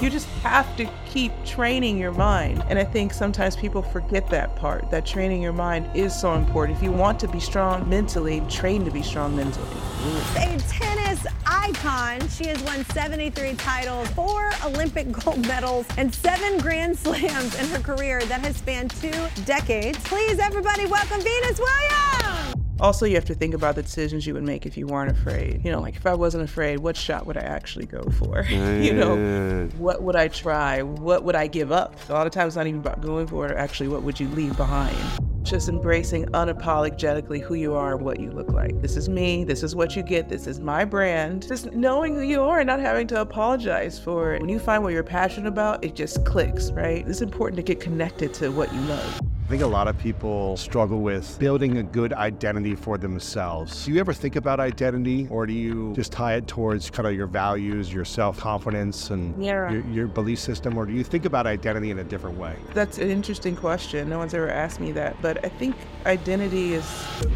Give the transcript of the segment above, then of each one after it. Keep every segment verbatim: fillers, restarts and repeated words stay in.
You just have to keep training your mind. And I think sometimes people forget that part, that training your mind is so important. If you want to be strong mentally, train to be strong mentally. A tennis icon, she has won seventy-three titles, four Olympic gold medals, and seven Grand Slams in her career that has spanned two decades. Please, everybody, welcome Venus Williams! Also, you have to think about the decisions you would make if you weren't afraid. You know, like if I wasn't afraid, what shot would I actually go for? You know, what would I try? What would I give up? A lot of times it's not even about going for it, actually, what would you leave behind? Just embracing unapologetically who you are and what you look like. This is me, this is what you get, this is my brand. Just knowing who you are and not having to apologize for it. When you find what you're passionate about, it just clicks, right? It's important to get connected to what you love. I think a lot of people struggle with building a good identity for themselves. Do you ever think about identity, or do you just tie it towards kind of your values, your self-confidence, and yeah. your, your belief system, or do you think about identity in a different way? That's an interesting question. No one's ever asked me that, but I think identity is...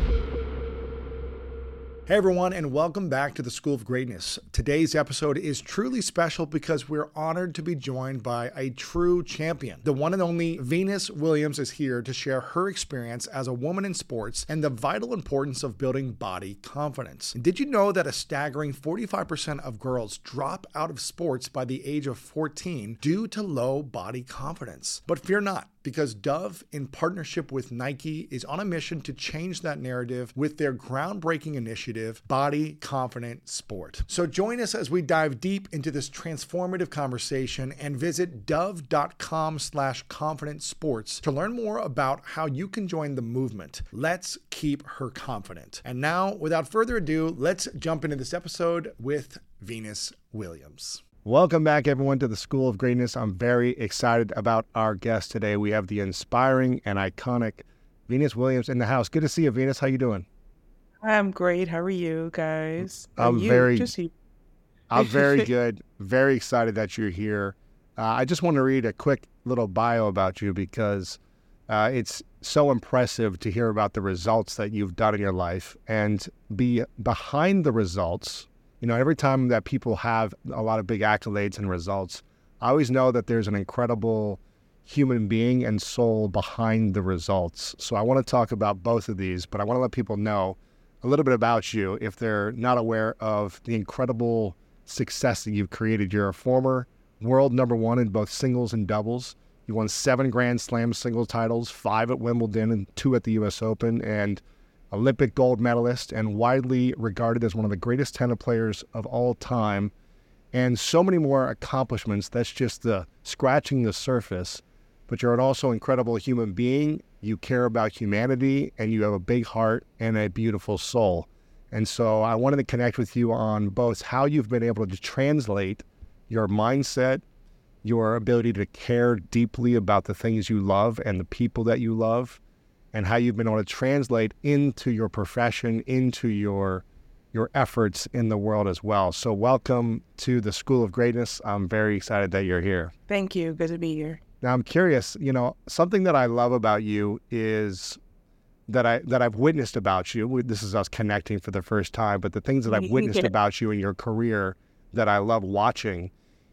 Hey everyone, and welcome back to the School of Greatness. Today's episode is truly special because we're honored to be joined by a true champion. The one and only Venus Williams is here to share her experience as a woman in sports and the vital importance of building body confidence. And did you know that a staggering forty-five percent of girls drop out of sports by the age of fourteen due to low body confidence? But fear not, because Dove, in partnership with Nike, is on a mission to change that narrative with their groundbreaking initiative, Body Confident Sport. So join us as we dive deep into this transformative conversation and visit dove.com slash confident sports to learn more about how you can join the movement. Let's keep her confident. And now, without further ado, let's jump into this episode with Venus Williams. Welcome back, everyone, to the School of Greatness. I'm very excited about our guest today. We have the inspiring and iconic Venus Williams in the house. Good to see you, Venus. How you doing? I'm great. How are you guys? How I'm you? very, Just you. I'm very good. Very excited that you're here. Uh, I just want to read a quick little bio about you because uh, it's so impressive to hear about the results that you've done in your life and be behind the results. You know, every time that people have a lot of big accolades and results, I always know that there's an incredible human being and soul behind the results. So I want to talk about both of these, but I want to let people know a little bit about you if they're not aware of the incredible success that you've created. You're a former world number one in both singles and doubles. You won seven Grand Slam singles titles, five at Wimbledon and two at the U S Open, and Olympic gold medalist, and widely regarded as one of the greatest tennis players of all time, and so many more accomplishments. That's just the scratching the surface. But you're an also incredible human being. You care about humanity, and you have a big heart and a beautiful soul. And so I wanted to connect with you on both how you've been able to translate your mindset, your ability to care deeply about the things you love and the people that you love, and how you've been able to translate into your profession, into your your efforts in the world as well. So welcome to the School of Greatness. I'm very excited that you're here. Thank you. Good to be here. Now I'm curious, you know, something that I love about you is that I that I've witnessed about you. This is us connecting for the first time, but the things that I've witnessed about you in your career that I love watching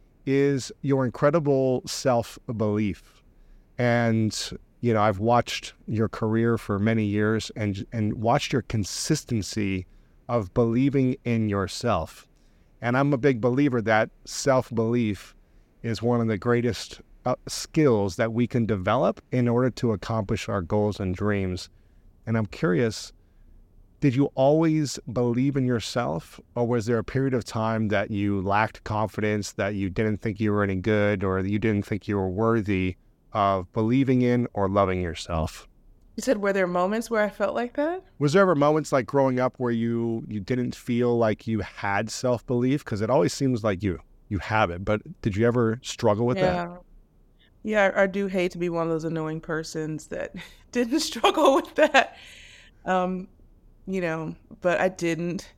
is your incredible self-belief. And you know, I've watched your career for many years and and watched your consistency of believing in yourself. And I'm a big believer that self-belief is one of the greatest uh, skills that we can develop in order to accomplish our goals and dreams. And I'm curious, did you always believe in yourself, or was there a period of time that you lacked confidence, that you didn't think you were any good, or that you didn't think you were worthy of believing in or loving yourself? You said, were there moments where I felt like that? Was there ever moments like growing up where you, you didn't feel like you had self-belief? Because it always seems like you you have it, but did you ever struggle with yeah. that? Yeah, I, I do hate to be one of those annoying persons that didn't struggle with that. Um, you know, but I didn't.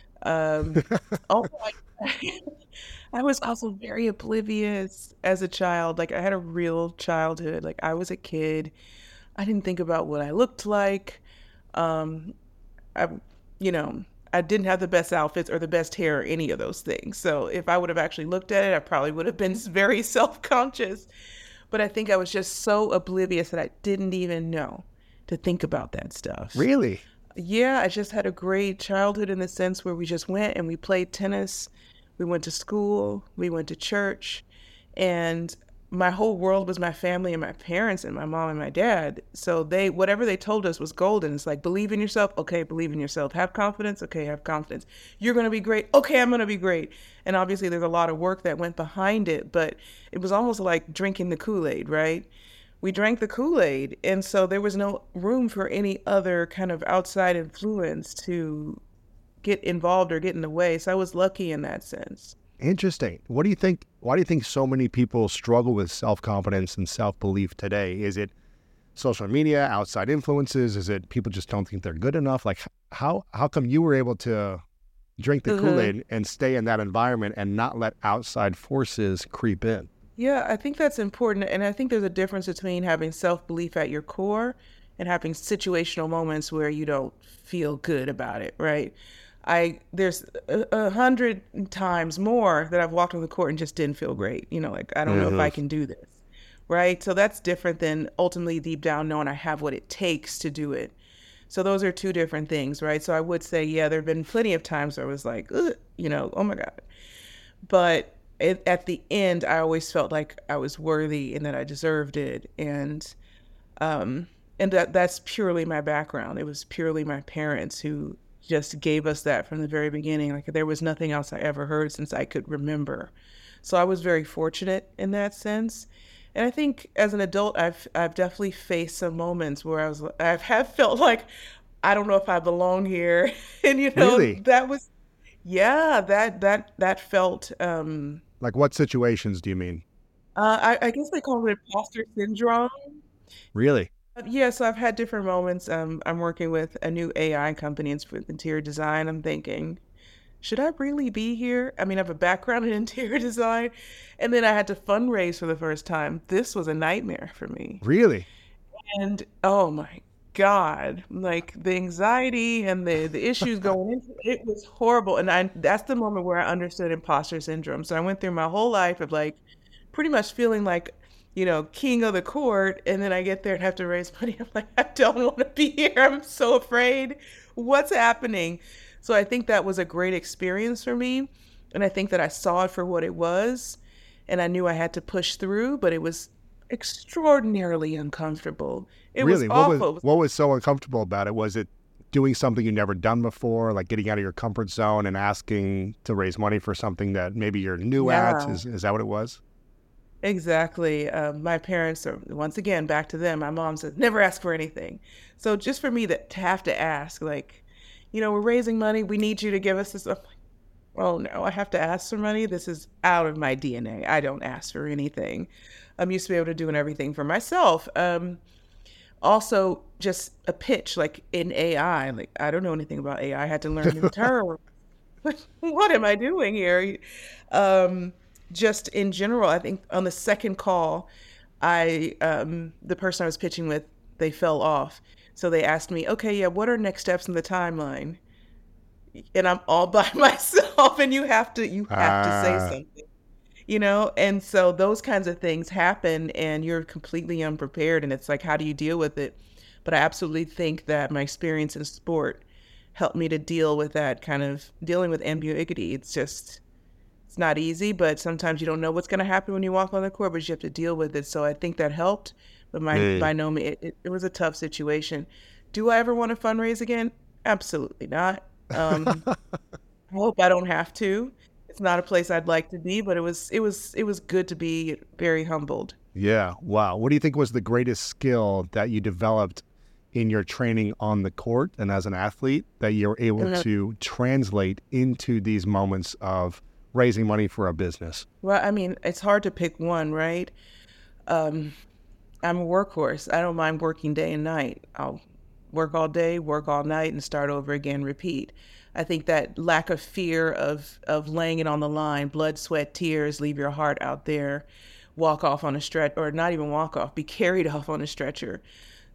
Um, oh, I, I was also very oblivious as a child. Like, I had a real childhood. Like, I was a kid. I didn't think about what I looked like. Um, I, you know, I didn't have the best outfits or the best hair or any of those things. So if I would have actually looked at it, I probably would have been very self-conscious. But I think I was just so oblivious that I didn't even know to think about that stuff. Really? Yeah, I just had a great childhood in the sense where we just went and we played tennis. We went to school, we went to church, and my whole world was my family and my parents and my mom and my dad. So they, whatever they told us was golden. It's like, believe in yourself. Okay, believe in yourself. Have confidence. Okay, have confidence. You're going to be great. Okay, I'm going to be great. And obviously there's a lot of work that went behind it, but it was almost like drinking the Kool-Aid, right? We drank the Kool-Aid. And so there was no room for any other kind of outside influence to get involved or get in the way. So I was lucky in that sense. Interesting. What do you think? Why do you think so many people struggle with self-confidence and self-belief today? Is it social media, outside influences? Is it people just don't think they're good enough? Like how how come you were able to drink the mm-hmm. Kool-Aid and stay in that environment and not let outside forces creep in? Yeah, I think that's important. And I think there's a difference between having self-belief at your core and having situational moments where you don't feel good about it, right? I there's a, a hundred times more that I've walked on the court and just didn't feel great. You know, like, I don't mm-hmm. know if I can do this, right? So that's different than ultimately deep down knowing I have what it takes to do it. So those are two different things, right? So I would say, yeah, there have been plenty of times where I was like, ugh, you know, oh my God. But it, at the end, I always felt like I was worthy and that I deserved it. And um, and that that's purely my background. It was purely my parents who just gave us that from the very beginning. Like there was nothing else I ever heard since I could remember. So I was very fortunate in that sense. And I think as an adult, I've I've definitely faced some moments where I was I have felt like I don't know if I belong here. And you know, really? that was yeah, that that that felt um like what situations do you mean? Uh, I, I guess they call it imposter syndrome. Really? Yeah, so I've had different moments. Um, I'm working with a new A I company. It's with interior design. I'm thinking, should I really be here? I mean, I have a background in interior design. And then I had to fundraise for the first time. This was a nightmare for me. Really? And oh my God, like the anxiety and the, the issues going into it was horrible. And I that's the moment where I understood imposter syndrome. So I went through my whole life of like pretty much feeling like, you know, king of the court, and then I get there and have to raise money. I'm like, I don't want to be here. I'm so afraid. What's happening? So I think that was a great experience for me. And I think that I saw it for what it was. And I knew I had to push through, but it was extraordinarily uncomfortable. It really? was awful. What was, what was so uncomfortable about it? Was it doing something you'd never done before, like getting out of your comfort zone and asking to raise money for something that maybe you're new Yeah. at? Is, is that what it was? Exactly. Um, my parents are, once again, back to them. My mom says, never ask for anything. So just for me that to have to ask, like, you know, we're raising money. We need you to give us this. I'm like, oh, no, I have to ask for money. This is out of my D N A. I don't ask for anything. I'm used to be able to do everything for myself. Um, also, just a pitch, like in A I. Like, I don't know anything about A I. I had to learn new terms. What am I doing here? Um Just in general, I think on the second call, I um, the person I was pitching with, they fell off. So they asked me, okay, yeah, what are next steps in the timeline? And I'm all by myself, and you have to you have to say Ah. something, you know? And so those kinds of things happen, and you're completely unprepared, and it's like, how do you deal with it? But I absolutely think that my experience in sport helped me to deal with that kind of dealing with ambiguity. It's just It's not easy, but sometimes you don't know what's going to happen when you walk on the court, but you have to deal with it. So I think that helped, but my, Mm. by no means, it, it, it was a tough situation. Do I ever want to fundraise again? Absolutely not. Um, I hope I don't have to. It's not a place I'd like to be, but it was, it was, it was good to be very humbled. Yeah. Wow. What do you think was the greatest skill that you developed in your training on the court and as an athlete that you're able Mhm. to translate into these moments of raising money for a business? Well, I mean, it's hard to pick one, right? Um, I'm a workhorse. I don't mind working day and night. I'll work all day, work all night, and start over again, repeat. I think that lack of fear of of laying it on the line, blood, sweat, tears, leave your heart out there, walk off on a stretch, or not even walk off, be carried off on a stretcher.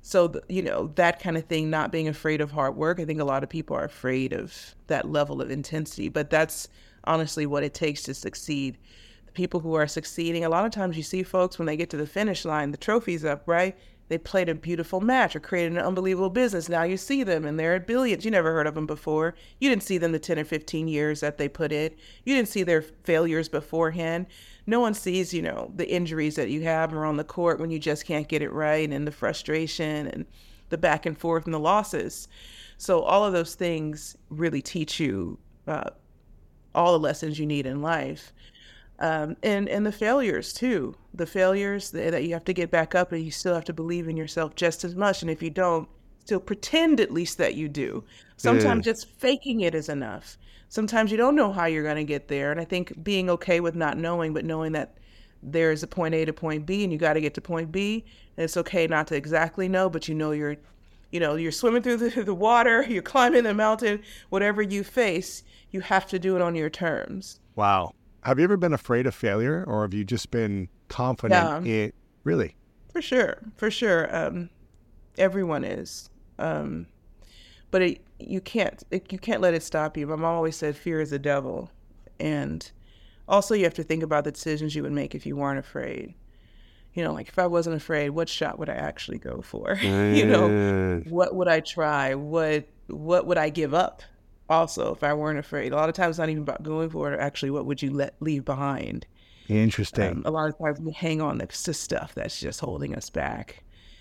So, the, you know, that kind of thing, not being afraid of hard work. I think a lot of people are afraid of that level of intensity, but that's honestly what it takes to succeed. The people who are succeeding, a lot of times you see folks when they get to the finish line, the trophy's up, right? They played a beautiful match or created an unbelievable business. Now you see them and they're at billions. You never heard of them before. You didn't see them the ten or fifteen years that they put in. You didn't see their failures beforehand. No one sees, you know, the injuries that you have or on the court when you just can't get it right, and the frustration and the back and forth and the losses. So all of those things really teach you uh, all the lessons you need in life. Um, and, and the failures too, the failures that, that you have to get back up, and you still have to believe in yourself just as much. And if you don't, still pretend at least that you do. Sometimes Yeah. just faking it is enough. Sometimes you don't know how you're going to get there. And I think being okay with not knowing, but knowing that there's a point A to point B and you got to get to point B. And it's okay not to exactly know, but you know you're, you know, you're swimming through the, the water, you're climbing the mountain, whatever you face, you have to do it on your terms. Wow. Have you ever been afraid of failure, or have you just been confident Yeah. in really? For sure, for sure. Um, everyone is, um, but it, you can't it, you can't let it stop you. My mom always said, "Fear is a devil," and also you have to think about the decisions you would make if you weren't afraid. You know, like if I wasn't afraid, what shot would I actually go for? You know, what would I try? What what would I give up? Also, if I weren't afraid, a lot of times it's not even about going for it. Or actually, what would you let leave behind? Interesting. Um, a lot of times we hang on to stuff that's just holding us back.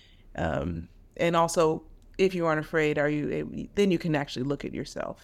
Um, and also, if you aren't afraid, are you? Then you can actually look at yourself.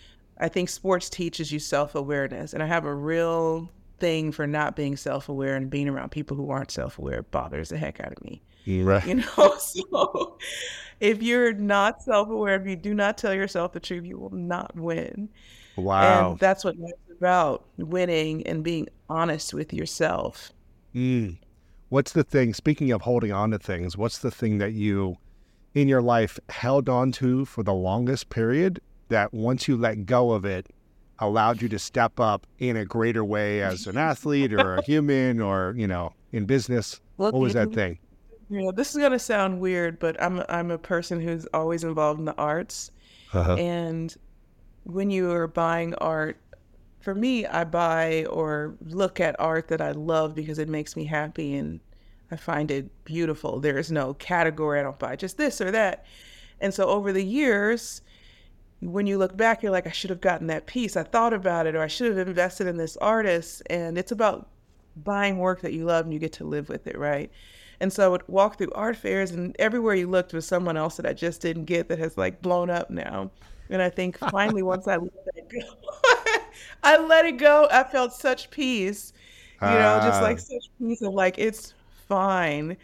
I think sports teaches you self-awareness, and I have a real thing for not being self-aware, and being around people who aren't self-aware bothers the heck out of me. Right. You know, so if you're not self-aware, if you do not tell yourself the truth, you will not win. Wow. And that's what life's about, winning and being honest with yourself. Mm. What's the thing, speaking of holding on to things, what's the thing that you in your life held on to for the longest period that once you let go of it allowed you to step up in a greater way as an athlete or a human or, you know, in business? Look, What was that you- thing? You know, this is gonna sound weird, but I'm I'm a person who's always involved in the arts. Uh-huh. And when you are buying art, for me, I buy or look at art that I love because it makes me happy and I find it beautiful. There is no category. I don't buy just this or that. And so over the years, when you look back, you're like, I should have gotten that piece. I thought about it, or I should have invested in this artist. And it's about buying work that you love and you get to live with it, right? And so I would walk through art fairs, and everywhere you looked was someone else that I just didn't get that has like blown up now. And I think finally, once I let that go, I let it go. I felt such peace, you know, just like Ah. such peace of like, it's fine.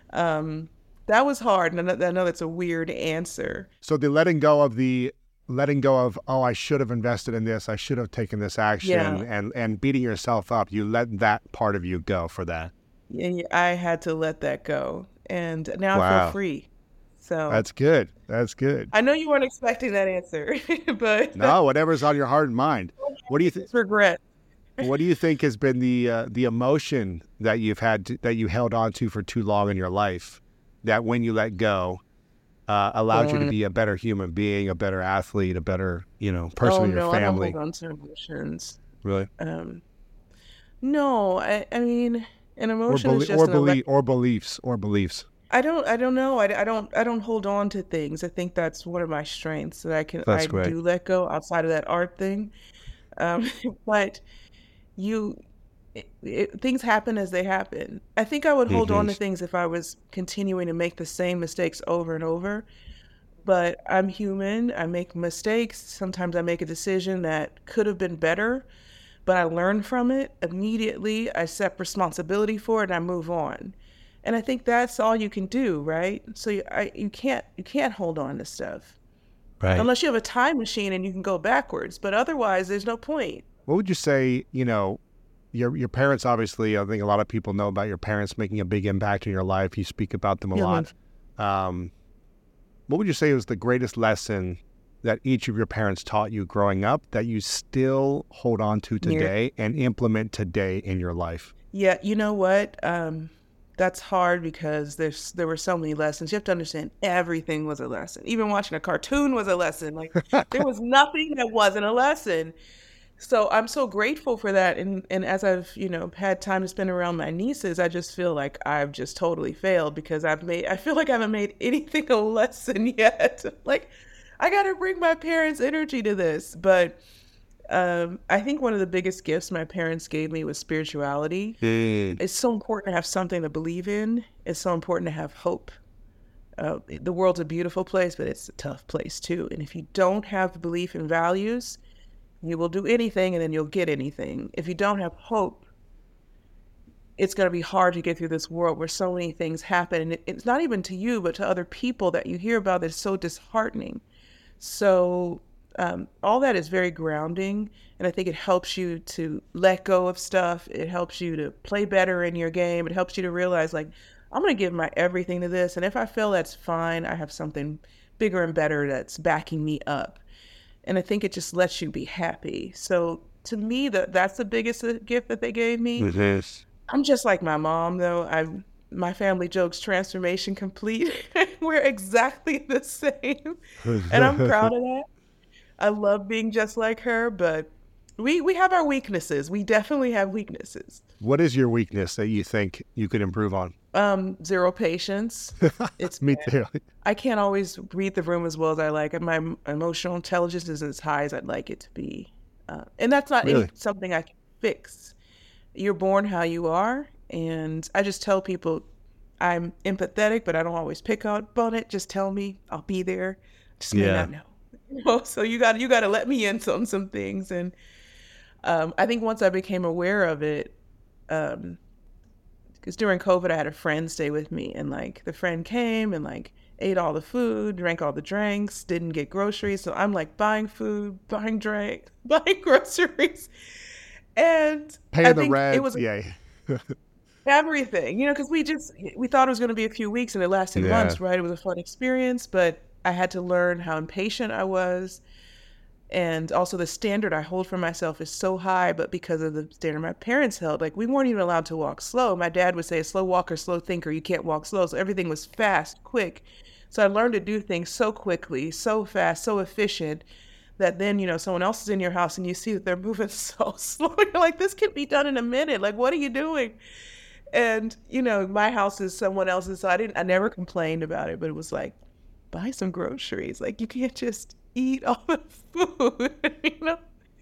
Um, that was hard. And I know I know that's a weird answer. So the letting go of the letting go of, oh, I should have invested in this, I should have taken this action, Yeah. and and beating yourself up, you let that part of you go for that. And I had to let that go. And now I Wow. feel free. So That's good. That's good. I know you weren't expecting that answer, but No, whatever's on your heart and mind. What do you think? it's regret. What do you think has been the uh, the emotion that you've had to, that you held on to for too long in your life, that when you let go, uh, allowed you to Um, be a better human being, a better athlete, a better, you know, person Oh in your no, family? I don't hold on to emotions. Really, Um, no, I, I mean, an or emotion belie- is just or an ele- belief or beliefs or beliefs. I don't, I don't know. I, I don't, I don't hold on to things. I think that's one of my strengths, that I can, That's I great. do let go outside of that art thing. Um, but you, it, it, things happen as they happen. I think I would hold on to Mhm. things if I was continuing to make the same mistakes over and over. But I'm human. I make mistakes. Sometimes I make a decision that could have been better, but I learn from it immediately. I accept responsibility for it and I move on. And I think that's all you can do, right? So you, I, you can't you can't hold on to stuff Right. unless you have a time machine and you can go backwards. But otherwise, there's no point. What would you say? You know, your your parents, obviously, I think a lot of people know about your parents making a big impact in your life. You speak about them a Yeah. lot. Um, what would you say was the greatest lesson that each of your parents taught you growing up that you still hold on to Here. today and implement today in your life? Yeah, you know what? Um, that's hard because there's there were so many lessons. You have to understand everything was a lesson. Even watching a cartoon was a lesson. Like there was nothing that wasn't a lesson. So I'm so grateful for that. And and as I've, you know, had time to spend around my nieces, I just feel like I've just totally failed because I've made, I feel like I haven't made anything a lesson yet. Like I got to bring my parents' energy to this. But um, I think one of the biggest gifts my parents gave me was spirituality. Mm. It's so important to have something to believe in. It's so important to have hope. Uh, the world's a beautiful place, but it's a tough place too. And if you don't have belief in values, you will do anything and then you'll get anything. If you don't have hope, it's going to be hard to get through this world where so many things happen. And it, it's not even to you, but to other people that you hear about that's so disheartening. So um, all that is very grounding. And I think it helps you to let go of stuff. It helps you to play better in your game. It helps you to realize, like, I'm going to give my everything to this. And if I fail, that's fine. I have something bigger and better that's backing me up. And I think it just lets you be happy. So to me, the, that's the biggest gift that they gave me. It is. I'm just like my mom, though. I my family jokes, transformation complete. We're exactly the same. And I'm proud of that. I love being just like her, but we, we have our weaknesses. We definitely have weaknesses. What is your weakness that you think you could improve on? Um, zero patience. It's me too. I can't always read the room as well as I like. My emotional intelligence isn't as high as I'd like it to be. Uh, and that's not really? any, something I can fix. You're born how you are. And I just tell people I'm empathetic, but I don't always pick up on it. Just tell me, I'll be there. Just may yeah. not know. You know. So you got you got to let me in on some things. And um, I think once I became aware of it, um, because during COVID, I had a friend stay with me, and like the friend came and like ate all the food, drank all the drinks, didn't get groceries. So I'm like buying food, buying drink, buying groceries, and paying I the think rent. It was yeah, everything, you know, because we just we thought it was going to be a few weeks, and it lasted yeah. months, right? It was a fun experience, but I had to learn how impatient I was. And also the standard I hold for myself is so high, but because of the standard my parents held, like we weren't even allowed to walk slow. My dad would say, a slow walker, slow thinker, you can't walk slow. So everything was fast, quick. So I learned to do things so quickly, so fast, so efficient that then, you know, someone else is in your house and you see that they're moving so slow. You're like, this can be done in a minute. Like, what are you doing? And, you know, my house is someone else's. So I didn't, I never complained about it, but it was like, buy some groceries. Like, you can't just eat all the food, you know?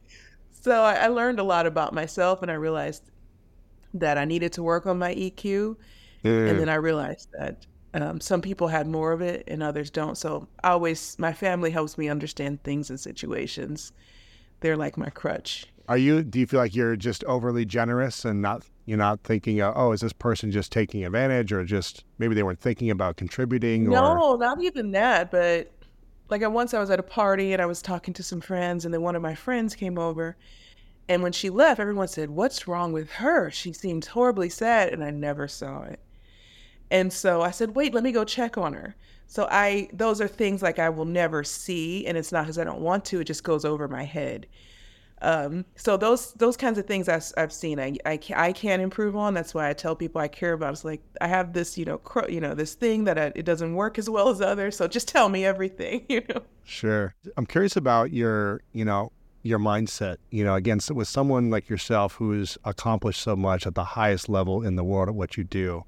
So I, I learned a lot about myself, and I realized that I needed to work on my E Q. Mm. And then I realized that um, some people had more of it and others don't. So I always, my family helps me understand things and situations. They're like my crutch. Are you, do you feel like you're just overly generous and not, you're not thinking, uh, oh, is this person just taking advantage, or just maybe they weren't thinking about contributing? No, or... not even that, but like once I was at a party and I was talking to some friends, and then one of my friends came over, and when she left, everyone said, what's wrong with her? She seemed horribly sad, and I never saw it. And so I said, wait, let me go check on her. So I, those are things like I will never see, and it's not because I don't want to, it just goes over my head. Um, so those those kinds of things I've, I've seen, I, I, can, I can't improve on. That's why I tell people I care about. It's like, I have this, you know, cr- you know, this thing that I, it doesn't work as well as others. So just tell me everything, you know? Sure. I'm curious about your, you know, your mindset, you know, again, so with someone like yourself who's accomplished so much at the highest level in the world at what you do.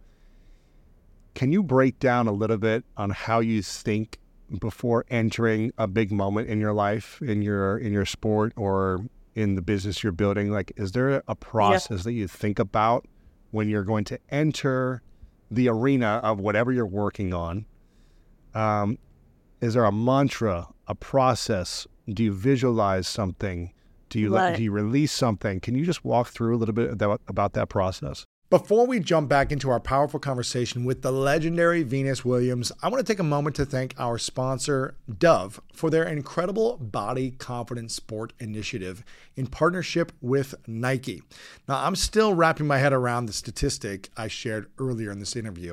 Can you break down a little bit on how you think before entering a big moment in your life, in your, in your sport, or in the business you're building? Like, is there a process yeah. that you think about when you're going to enter the arena of whatever you're working on? Um, is there a mantra, a process? Do you visualize something? Do you right. let, do you release something? Can you just walk through a little bit about, about that process? Before we jump back into our powerful conversation with the legendary Venus Williams, I want to take a moment to thank our sponsor, Dove, for their incredible body confidence sport initiative in partnership with Nike. Now, I'm still wrapping my head around the statistic I shared earlier in this interview,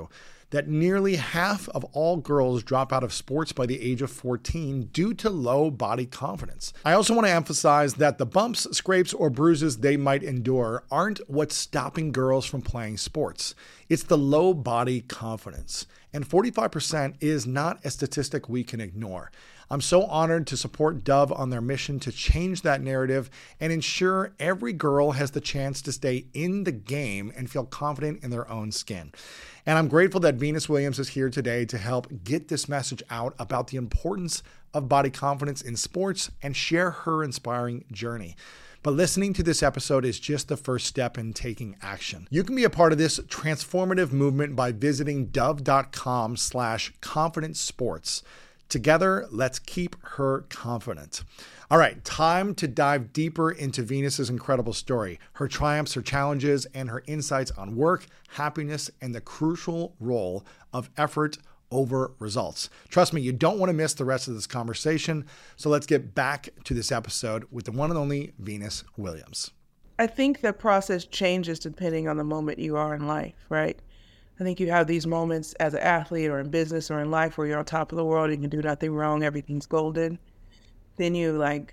that nearly half of all girls drop out of sports by the age of fourteen due to low body confidence. I also want to emphasize that the bumps, scrapes, or bruises they might endure aren't what's stopping girls from playing sports. It's the low body confidence. And forty-five percent is not a statistic we can ignore. I'm so honored to support Dove on their mission to change that narrative and ensure every girl has the chance to stay in the game and feel confident in their own skin. And I'm grateful that Venus Williams is here today to help get this message out about the importance of body confidence in sports and share her inspiring journey. But listening to this episode is just the first step in taking action. You can be a part of this transformative movement by visiting dove.com slash confident sports. Together, let's keep her confident. All right, time to dive deeper into Venus's incredible story, her triumphs, her challenges, and her insights on work, happiness, and the crucial role of effort over results. Trust me, you don't want to miss the rest of this conversation. So let's get back to this episode with the one and only Venus Williams. I think the process changes depending on the moment you are in life, right? I think you have these moments as an athlete or in business or in life where you're on top of the world, you can do nothing wrong, everything's golden. Then you like,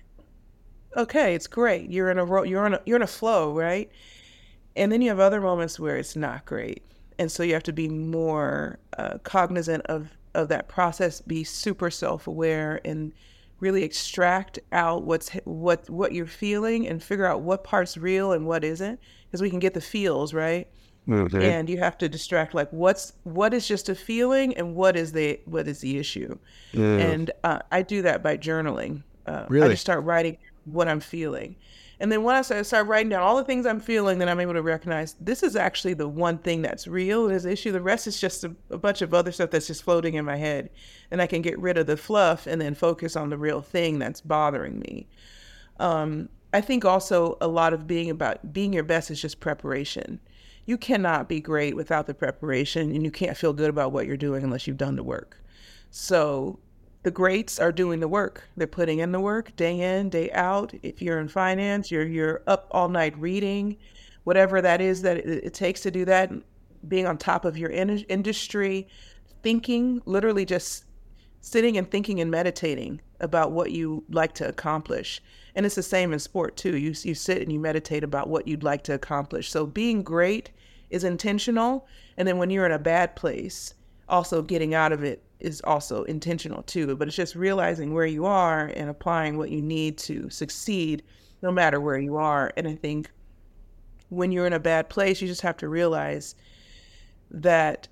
okay, it's great. You're in a ro- you're in a, you're in a flow, right? And then you have other moments where it's not great. And so you have to be more uh, cognizant of, of that process, be super self-aware and really extract out what's what what you're feeling and figure out what part's real and what isn't, because we can get the feels, right? Mm-hmm. And you have to distract like what's what is just a feeling and what is the what is the issue. Mm. And uh, I do that by journaling. Uh, really? I just start writing what I'm feeling. And then once I start writing down all the things I'm feeling, then I'm able to recognize this is actually the one thing that's real, is the issue. The rest is just a, a bunch of other stuff that's just floating in my head. And I can get rid of the fluff and then focus on the real thing that's bothering me. Um, I think also a lot of being about being your best is just preparation. You cannot be great without the preparation, and you can't feel good about what you're doing unless you've done the work. So the greats are doing the work. They're putting in the work day in, day out. If you're in finance, you're you're up all night reading, whatever that is that it, it takes to do that, being on top of your in- industry, thinking, literally just sitting and thinking and meditating about what you like to accomplish. And it's the same in sport too. You you sit and you meditate about what you'd like to accomplish. So being great is intentional. And then when you're in a bad place, also getting out of it is also intentional too. But it's just realizing where you are and applying what you need to succeed no matter where you are. And I think when you're in a bad place, you just have to realize that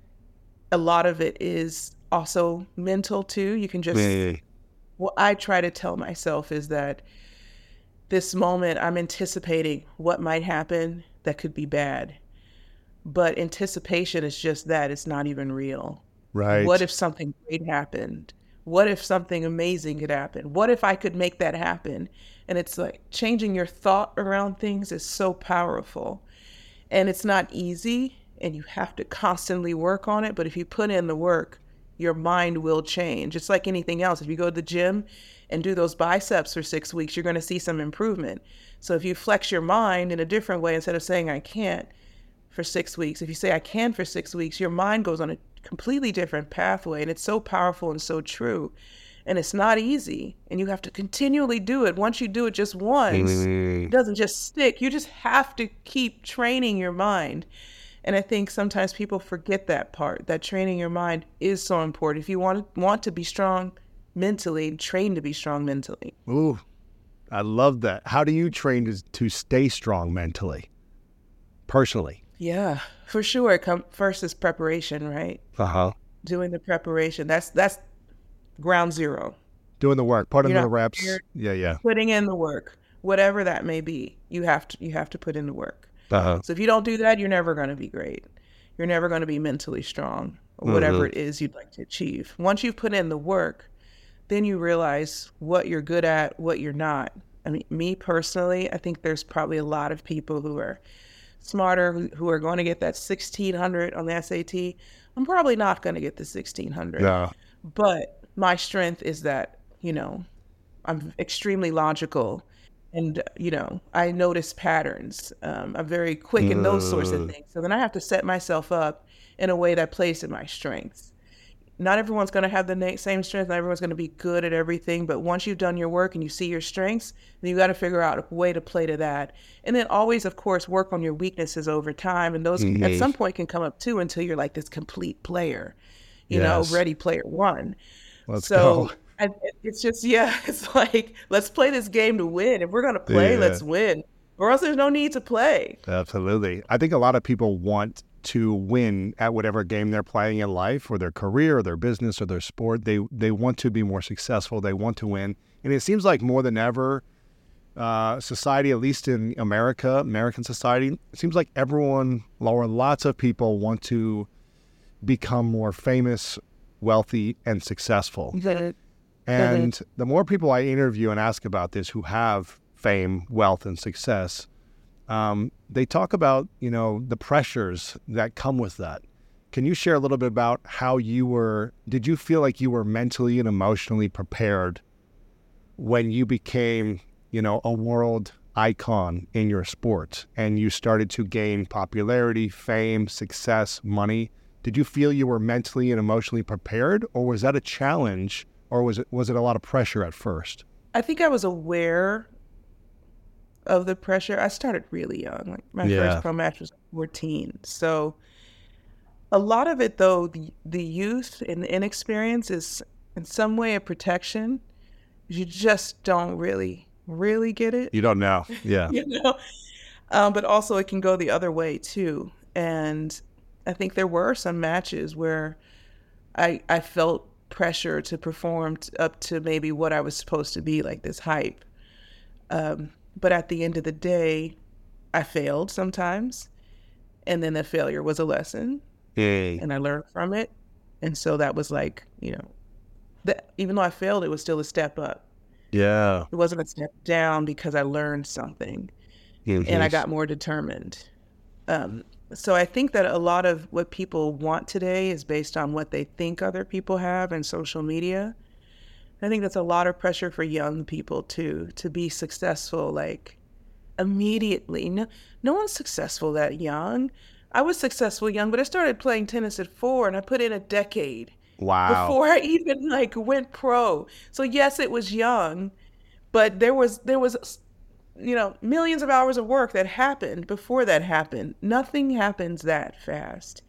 a lot of it is also mental too. You can just, yeah. What I try to tell myself is that this moment I'm anticipating what might happen that could be bad. But anticipation is just that. It's not even real. Right. What if something great happened? What if something amazing could happen? What if I could make that happen? And it's like changing your thought around things is so powerful. And it's not easy, and you have to constantly work on it. But if you put in the work, your mind will change. It's like anything else. If you go to the gym and do those biceps for six weeks, you're going to see some improvement. So if you flex your mind in a different way, instead of saying I can't for six weeks, if you say I can for six weeks, your mind goes on a completely different pathway. And it's so powerful and so true. And it's not easy. And you have to continually do it. Once you do it just once, it doesn't just stick. You just have to keep training your mind. And I think sometimes people forget that part, that training your mind is so important. If you want to, want to be strong mentally, train to be strong mentally. Ooh, I love that. How do you train to, to stay strong mentally, personally? Yeah, for sure. Come first is preparation, right? Uh-huh. Doing the preparation. That's that's ground zero. Doing the work, putting in the reps. Yeah, yeah. Putting in the work, whatever that may be. You have to you have to put in the work. Uh-huh. So if you don't do that, you're never going to be great. You're never going to be mentally strong, or whatever mm-hmm. it is you'd like to achieve. Once you put in the work, then you realize what you're good at, what you're not. I mean, me personally, I think there's probably a lot of people who are smarter, who, who are going to get that sixteen hundred on the S A T. I'm probably not going to get the sixteen hundred. No. But my strength is that, you know, I'm extremely logical. And, you know, I notice patterns. Um, I'm very quick in those sorts of things. So then I have to set myself up in a way that plays to my strengths. Not everyone's going to have the na- same strengths. Not everyone's going to be good at everything. But once you've done your work and you see your strengths, then you got to figure out a way to play to that. And then always, of course, work on your weaknesses over time. And those mm-hmm. at some point can come up too until you're like this complete player, you yes. know, ready player one. Let's so, go. And it's just, yeah, it's like, let's play this game to win. If we're going to play, yeah. let's win. Or else there's no need to play. Absolutely. I think a lot of people want to win at whatever game they're playing in life or their career or their business or their sport. They they want to be more successful. They want to win. And it seems like more than ever, uh, society, at least in America, American society, it seems like everyone or lots of people want to become more famous, wealthy, and successful. Mm-hmm. And mm-hmm. the more people I interview and ask about this who have fame, wealth, and success, um, they talk about, you know, the pressures that come with that. Can you share a little bit about how you were, did you feel like you were mentally and emotionally prepared when you became, you know, a world icon in your sport and you started to gain popularity, fame, success, money? Did you feel you were mentally and emotionally prepared, or was that a challenge? Or was it was it a lot of pressure at first? I think I was aware of the pressure. I started really young. Like my yeah. first pro match was fourteen. So a lot of it, though, the, the youth and the inexperience is in some way a protection. You just don't really, really get it. You don't know. Yeah. you know? Um, but also it can go the other way, too. And I think there were some matches where I I felt pressure to perform t- up to maybe what I was supposed to be, like this hype. Um, but at the end of the day, I failed sometimes. And then the failure was a lesson. Hey. And I learned from it. And so that was like, you know, that even though I failed, it was still a step up. Yeah. It wasn't a step down because I learned something. Mm-hmm. And I got more determined. Um, So I think that a lot of what people want today is based on what they think other people have in social media. I think that's a lot of pressure for young people too, to be successful like immediately. No, no one's successful that young. I was successful young, but I started playing tennis at four and I put in a decade. Wow. Before I even like went pro. So yes, it was young, but there was there was you know, millions of hours of work that happened before that happened. Nothing happens that fast.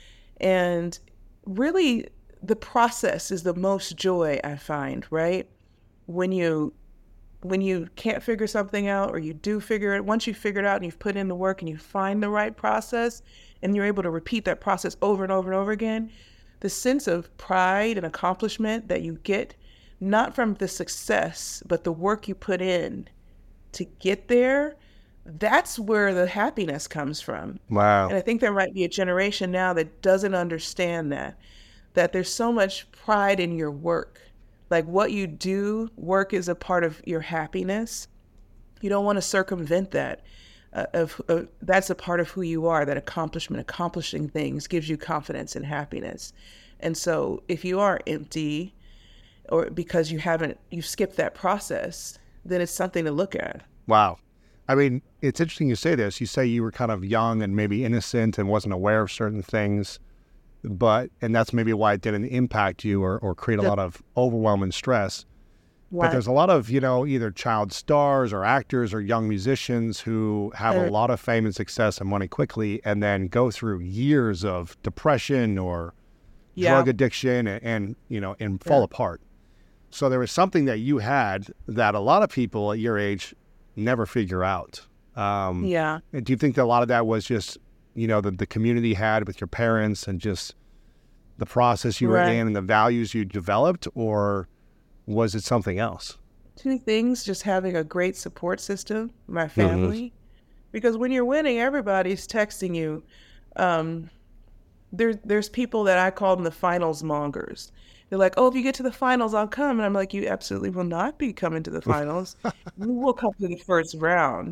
And really, the process is the most joy I find, right? When you when you can't figure something out, or you do figure it, once you figure it out and you've put in the work and you find the right process and you're able to repeat that process over and over and over again, the sense of pride and accomplishment that you get, not from the success, but the work you put in to get there, that's where the happiness comes from. Wow. And I think there might be a generation now that doesn't understand that, that there's so much pride in your work. Like what you do, work is a part of your happiness. You don't want to circumvent that. Uh, of uh, that's a part of who you are, that accomplishment, accomplishing things gives you confidence and happiness. And so if you are empty, or because you haven't, you've skipped that process, then it's something to look at. Wow. I mean, it's interesting you say this. You say you were kind of young and maybe innocent and wasn't aware of certain things, but, and that's maybe why it didn't impact you or, or create a lot of overwhelm and stress. Right. But there's a lot of, you know, either child stars or actors or young musicians who have a lot of fame and success and money quickly and then go through years of depression or yeah. drug addiction and, and, you know, and fall yeah. apart. So there was something that you had that a lot of people at your age never figure out. Um, yeah. Do you think that a lot of that was just, you know, the, the community had with your parents and just the process you right. were in and the values you developed, or was it something else? Two things, just having a great support system, my family. Mm-hmm. Because when you're winning, everybody's texting you. Um, there, there's people that I call them the finals mongers. They're like, oh, if you get to the finals, I'll come. And I'm like, you absolutely will not be coming to the finals. You will come to the first round.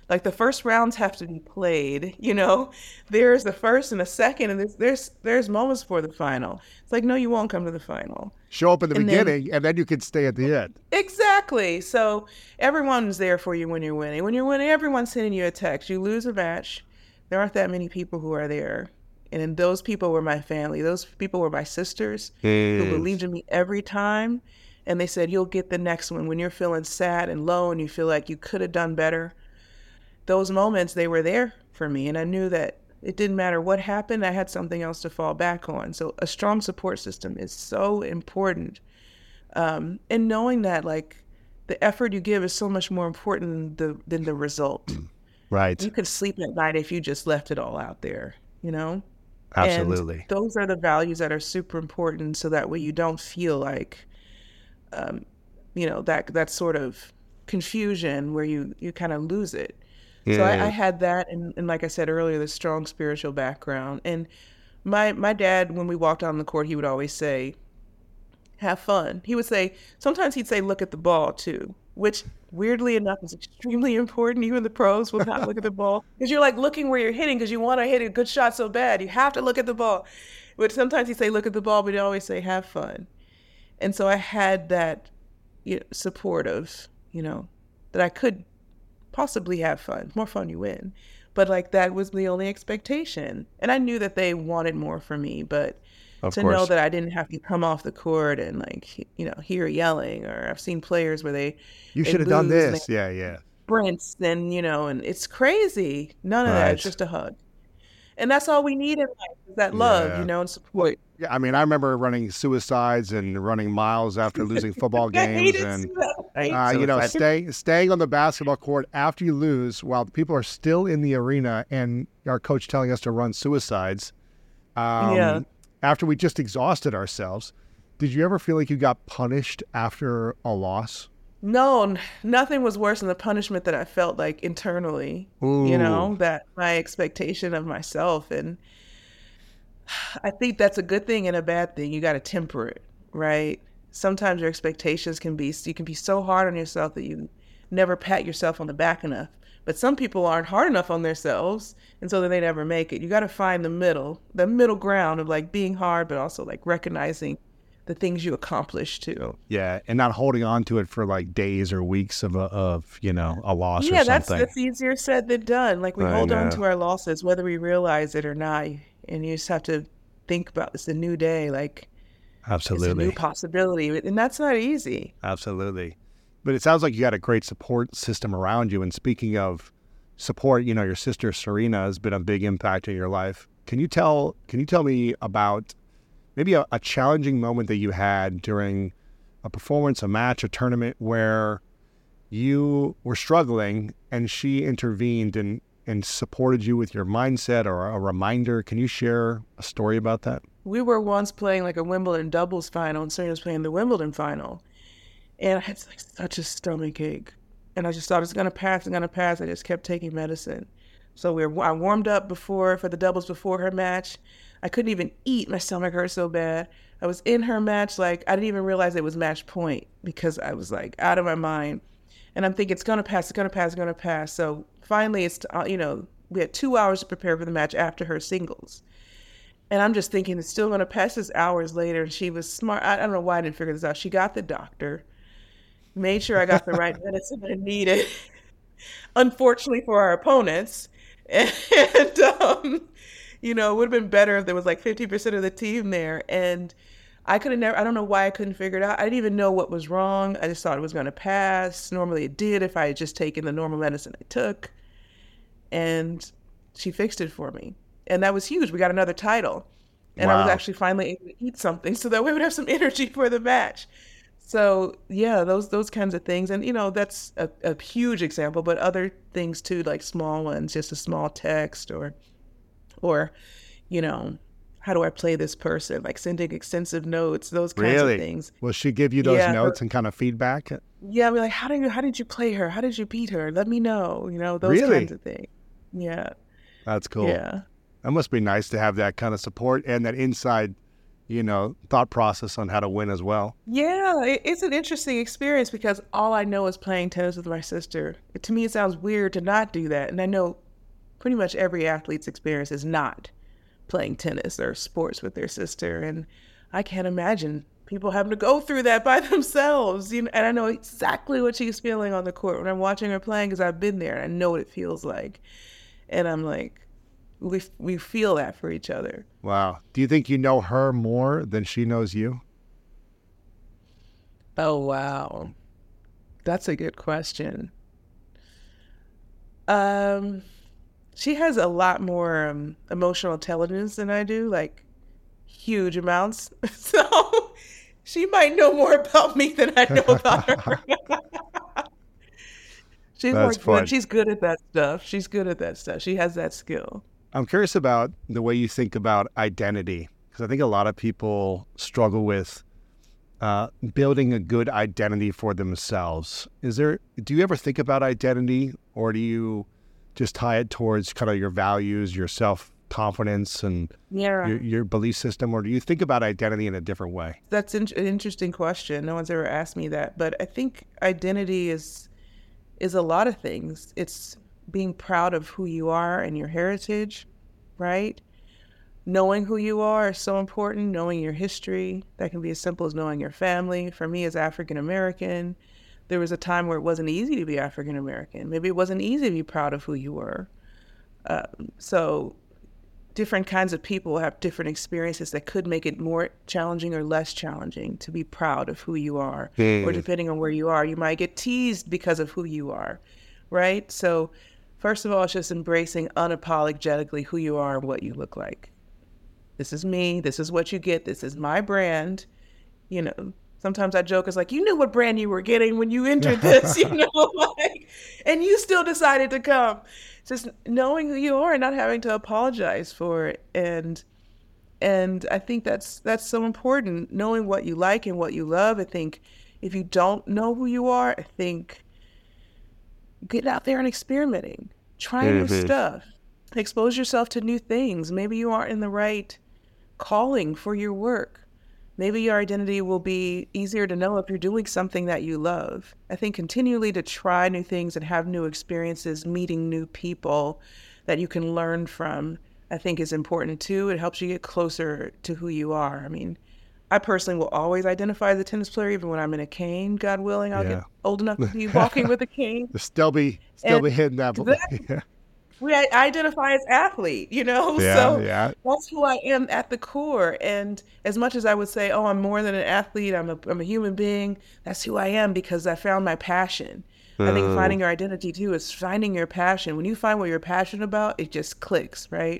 Like the first rounds have to be played, you know. There's the first and the second, and there's there's, there's moments for the final. It's like, no, you won't come to the final. Show up in the and beginning, then, and then you can stay at the end. Exactly. So everyone's there for you when you're winning. When you're winning, everyone's sending you a text. You lose a match, there aren't that many people who are there. And those people were my family. Those people were my sisters yes. who believed in me every time. And they said, you'll get the next one. When you're feeling sad and low and you feel like you could have done better, those moments, they were there for me. And I knew that it didn't matter what happened, I had something else to fall back on. So a strong support system is so important. Um, and knowing that, like, the effort you give is so much more important than the, than the result. Right. You could sleep at night if you just left it all out there, you know? Absolutely. And those are the values that are super important, so that way you don't feel like, um, you know, that that sort of confusion where you, you kind of lose it. Yeah. So I, I had that, and, and like I said earlier, the strong spiritual background. And my my dad, when we walked on the court, he would always say, have fun. He would say, sometimes he'd say, look at the ball too, which weirdly enough is extremely important. Even the pros will not look at the ball, because you're like looking where you're hitting, because you want to hit a good shot so bad. You have to look at the ball. But sometimes he'd say, look at the ball, but he'd always say, have fun. And so I had that, you know, support of, you know, that I could possibly have fun. More fun you win. But like that was the only expectation. And I knew that they wanted more from me, but of to course. know that I didn't have to come off the court and like, you know, hear yelling, or I've seen players where they You they should have done lose this. Yeah, yeah. Sprints and, you know, and it's crazy. None of right. that. It's just a hug. And that's all we need in life, is that love, yeah. you know, and support. Yeah, I mean, I remember running suicides and running miles after losing football games, and uh, you know, staying staying on the basketball court after you lose, while people are still in the arena, and our coach telling us to run suicides. Um, yeah. After we just exhausted ourselves, did you ever feel like you got punished after a loss? No, nothing was worse than the punishment that I felt like internally. Ooh. You know, that my expectation of myself. And I think that's a good thing and a bad thing. You got to temper it, right? Sometimes your expectations can be, you can be so hard on yourself that you never pat yourself on the back enough. But some people aren't hard enough on themselves, and so then they never make it. You got to find the middle, the middle ground of like being hard, but also like recognizing the things you accomplished too. Yeah, and not holding on to it for like days or weeks of a, of you know a loss yeah, or something. Yeah, that's that's easier said than done. Like we I hold know. on to our losses, whether we realize it or not, and you just have to think about it's a new day. Like absolutely, it's a new possibility, and that's not easy. Absolutely, but it sounds like you got a great support system around you. And speaking of support, you know, your sister Serena has been a big impact in your life. Can you tell? Can you tell me about maybe a, a challenging moment that you had during a performance, a match, a tournament where you were struggling and she intervened and, and supported you with your mindset or a reminder? Can you share a story about that? We were once playing like a Wimbledon doubles final, and Serena was playing the Wimbledon final. And I had like such a stomach ache. And I just thought it's going to pass, it's going to pass. I just kept taking medicine. So we were, I warmed up before, for the doubles before her match. I couldn't even eat. My stomach hurt so bad. I was in her match, like, I didn't even realize it was match point because I was, like, out of my mind. And I'm thinking, it's going to pass, it's going to pass, it's going to pass. So finally, it's, uh, you know, we had two hours to prepare for the match after her singles. And I'm just thinking, it's still going to pass. This hours later. And she was smart. I, I don't know why I didn't figure this out. She got the doctor, made sure I got the right medicine I needed, unfortunately for our opponents. And, um, you know, it would have been better if there was like fifty percent of the team there. And I could have never, I don't know why I couldn't figure it out. I didn't even know what was wrong. I just thought it was going to pass. Normally it did if I had just taken the normal medicine I took. And she fixed it for me. And that was huge. We got another title. And wow. I was actually finally able to eat something so that we would have some energy for the match. So yeah, those those kinds of things. And, you know, that's a, a huge example, but other things too, like small ones, just a small text or, or, you know, how do I play this person? Like sending extensive notes, those kinds really? of things. Will she give you those yeah, notes her, and kind of feedback? Yeah, I mean, like, how did you, how did you play her? How did you beat her? Let me know, you know, those really? kinds of things. Yeah. That's cool. Yeah. That must be nice to have that kind of support and that inside you know, thought process on how to win as well. Yeah, it, it's an interesting experience because all I know is playing tennis with my sister. It, to me, it sounds weird to not do that. And I know pretty much every athlete's experience is not playing tennis or sports with their sister. And I can't imagine people having to go through that by themselves. You know, and I know exactly what she's feeling on the court when I'm watching her playing because I've been there and I know what it feels like. And I'm like, we we feel that for each other. Wow. Do you think you know her more than she knows you? Oh, wow. That's a good question. Um, she has a lot more um, emotional intelligence than I do, like huge amounts. So she might know more about me than I know about her. She's That's more fun. good. She's good at that stuff. She's good at that stuff. She has that skill. I'm curious about the way you think about identity, because I think a lot of people struggle with uh, building a good identity for themselves. Is there, do you ever think about identity, or do you just tie it towards kind of your values, your self-confidence, and Yeah. your, your belief system, or do you think about identity in a different way? That's in- an interesting question. No one's ever asked me that, but I think identity is is a lot of things. It's being proud of who you are and your heritage, right? Knowing who you are is so important, knowing your history. That can be as simple as knowing your family. For me as African American, there was a time where it wasn't easy to be African American. Maybe it wasn't easy to be proud of who you were. Um, so different kinds of people have different experiences that could make it more challenging or less challenging to be proud of who you are. Mm. Or depending on where you are, you might get teased because of who you are, right? So first of all, it's just embracing unapologetically who you are and what you look like. This is me. This is what you get. This is my brand. You know, sometimes I joke, it's like, you knew what brand you were getting when you entered this, you know, like, and you still decided to come. Just knowing who you are and not having to apologize for it. And and I think that's that's so important, knowing what you like and what you love. I think if you don't know who you are, I think get out there and experimenting. Try Mm-hmm. new stuff. Expose yourself to new things. Maybe you aren't in the right calling for your work. Maybe your identity will be easier to know if you're doing something that you love. I think continually to try new things and have new experiences, meeting new people that you can learn from, I think is important too. It helps you get closer to who you are. I mean, I personally will always identify as a tennis player, even when I'm in a cane. God willing, I'll Yeah. get old enough to be walking with a cane. Still be, still And be hitting that. exactly. Yeah. We I identify as athlete, you know, Yeah, so yeah. that's who I am at the core. And as much as I would say, oh, I'm more than an athlete, I'm a, I'm a human being, that's who I am because I found my passion. I think Oh. finding your identity too is finding your passion. When you find what you're passionate about, it just clicks, right?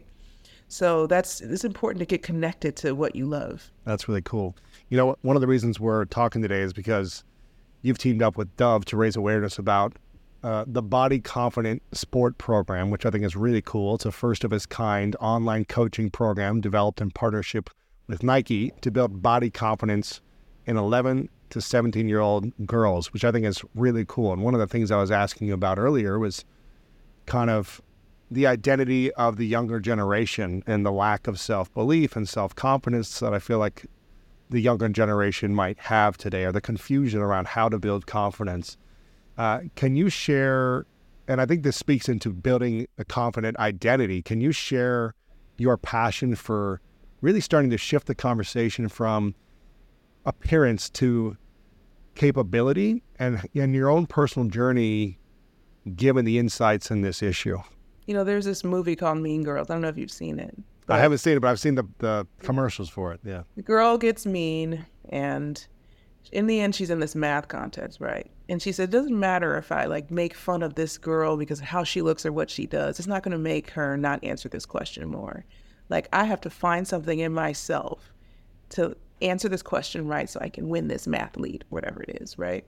So that's, it's important to get connected to what you love. That's really cool. You know, one of the reasons we're talking today is because you've teamed up with Dove to raise awareness about uh, the Body Confident Sport Program, which I think is really cool. It's a first of its kind online coaching program developed in partnership with Nike to build body confidence in eleven to seventeen year old girls, which I think is really cool. And one of the things I was asking you about earlier was kind of the identity of the younger generation and the lack of self-belief and self-confidence that I feel like the younger generation might have today, or the confusion around how to build confidence. Uh, can you share, and I think this speaks into building a confident identity, can you share your passion for really starting to shift the conversation from appearance to capability, and, and your own personal journey given the insights in this issue? You know, there's this movie called Mean Girls. I don't know if you've seen it. I haven't seen it, but I've seen the, the commercials for it. Yeah. The girl gets mean, and in the end, she's in this math contest, right? And she said, it doesn't matter if I like make fun of this girl because of how she looks or what she does. It's not going to make her not answer this question more. Like, I have to find something in myself to answer this question right so I can win this math lead, whatever it is, right?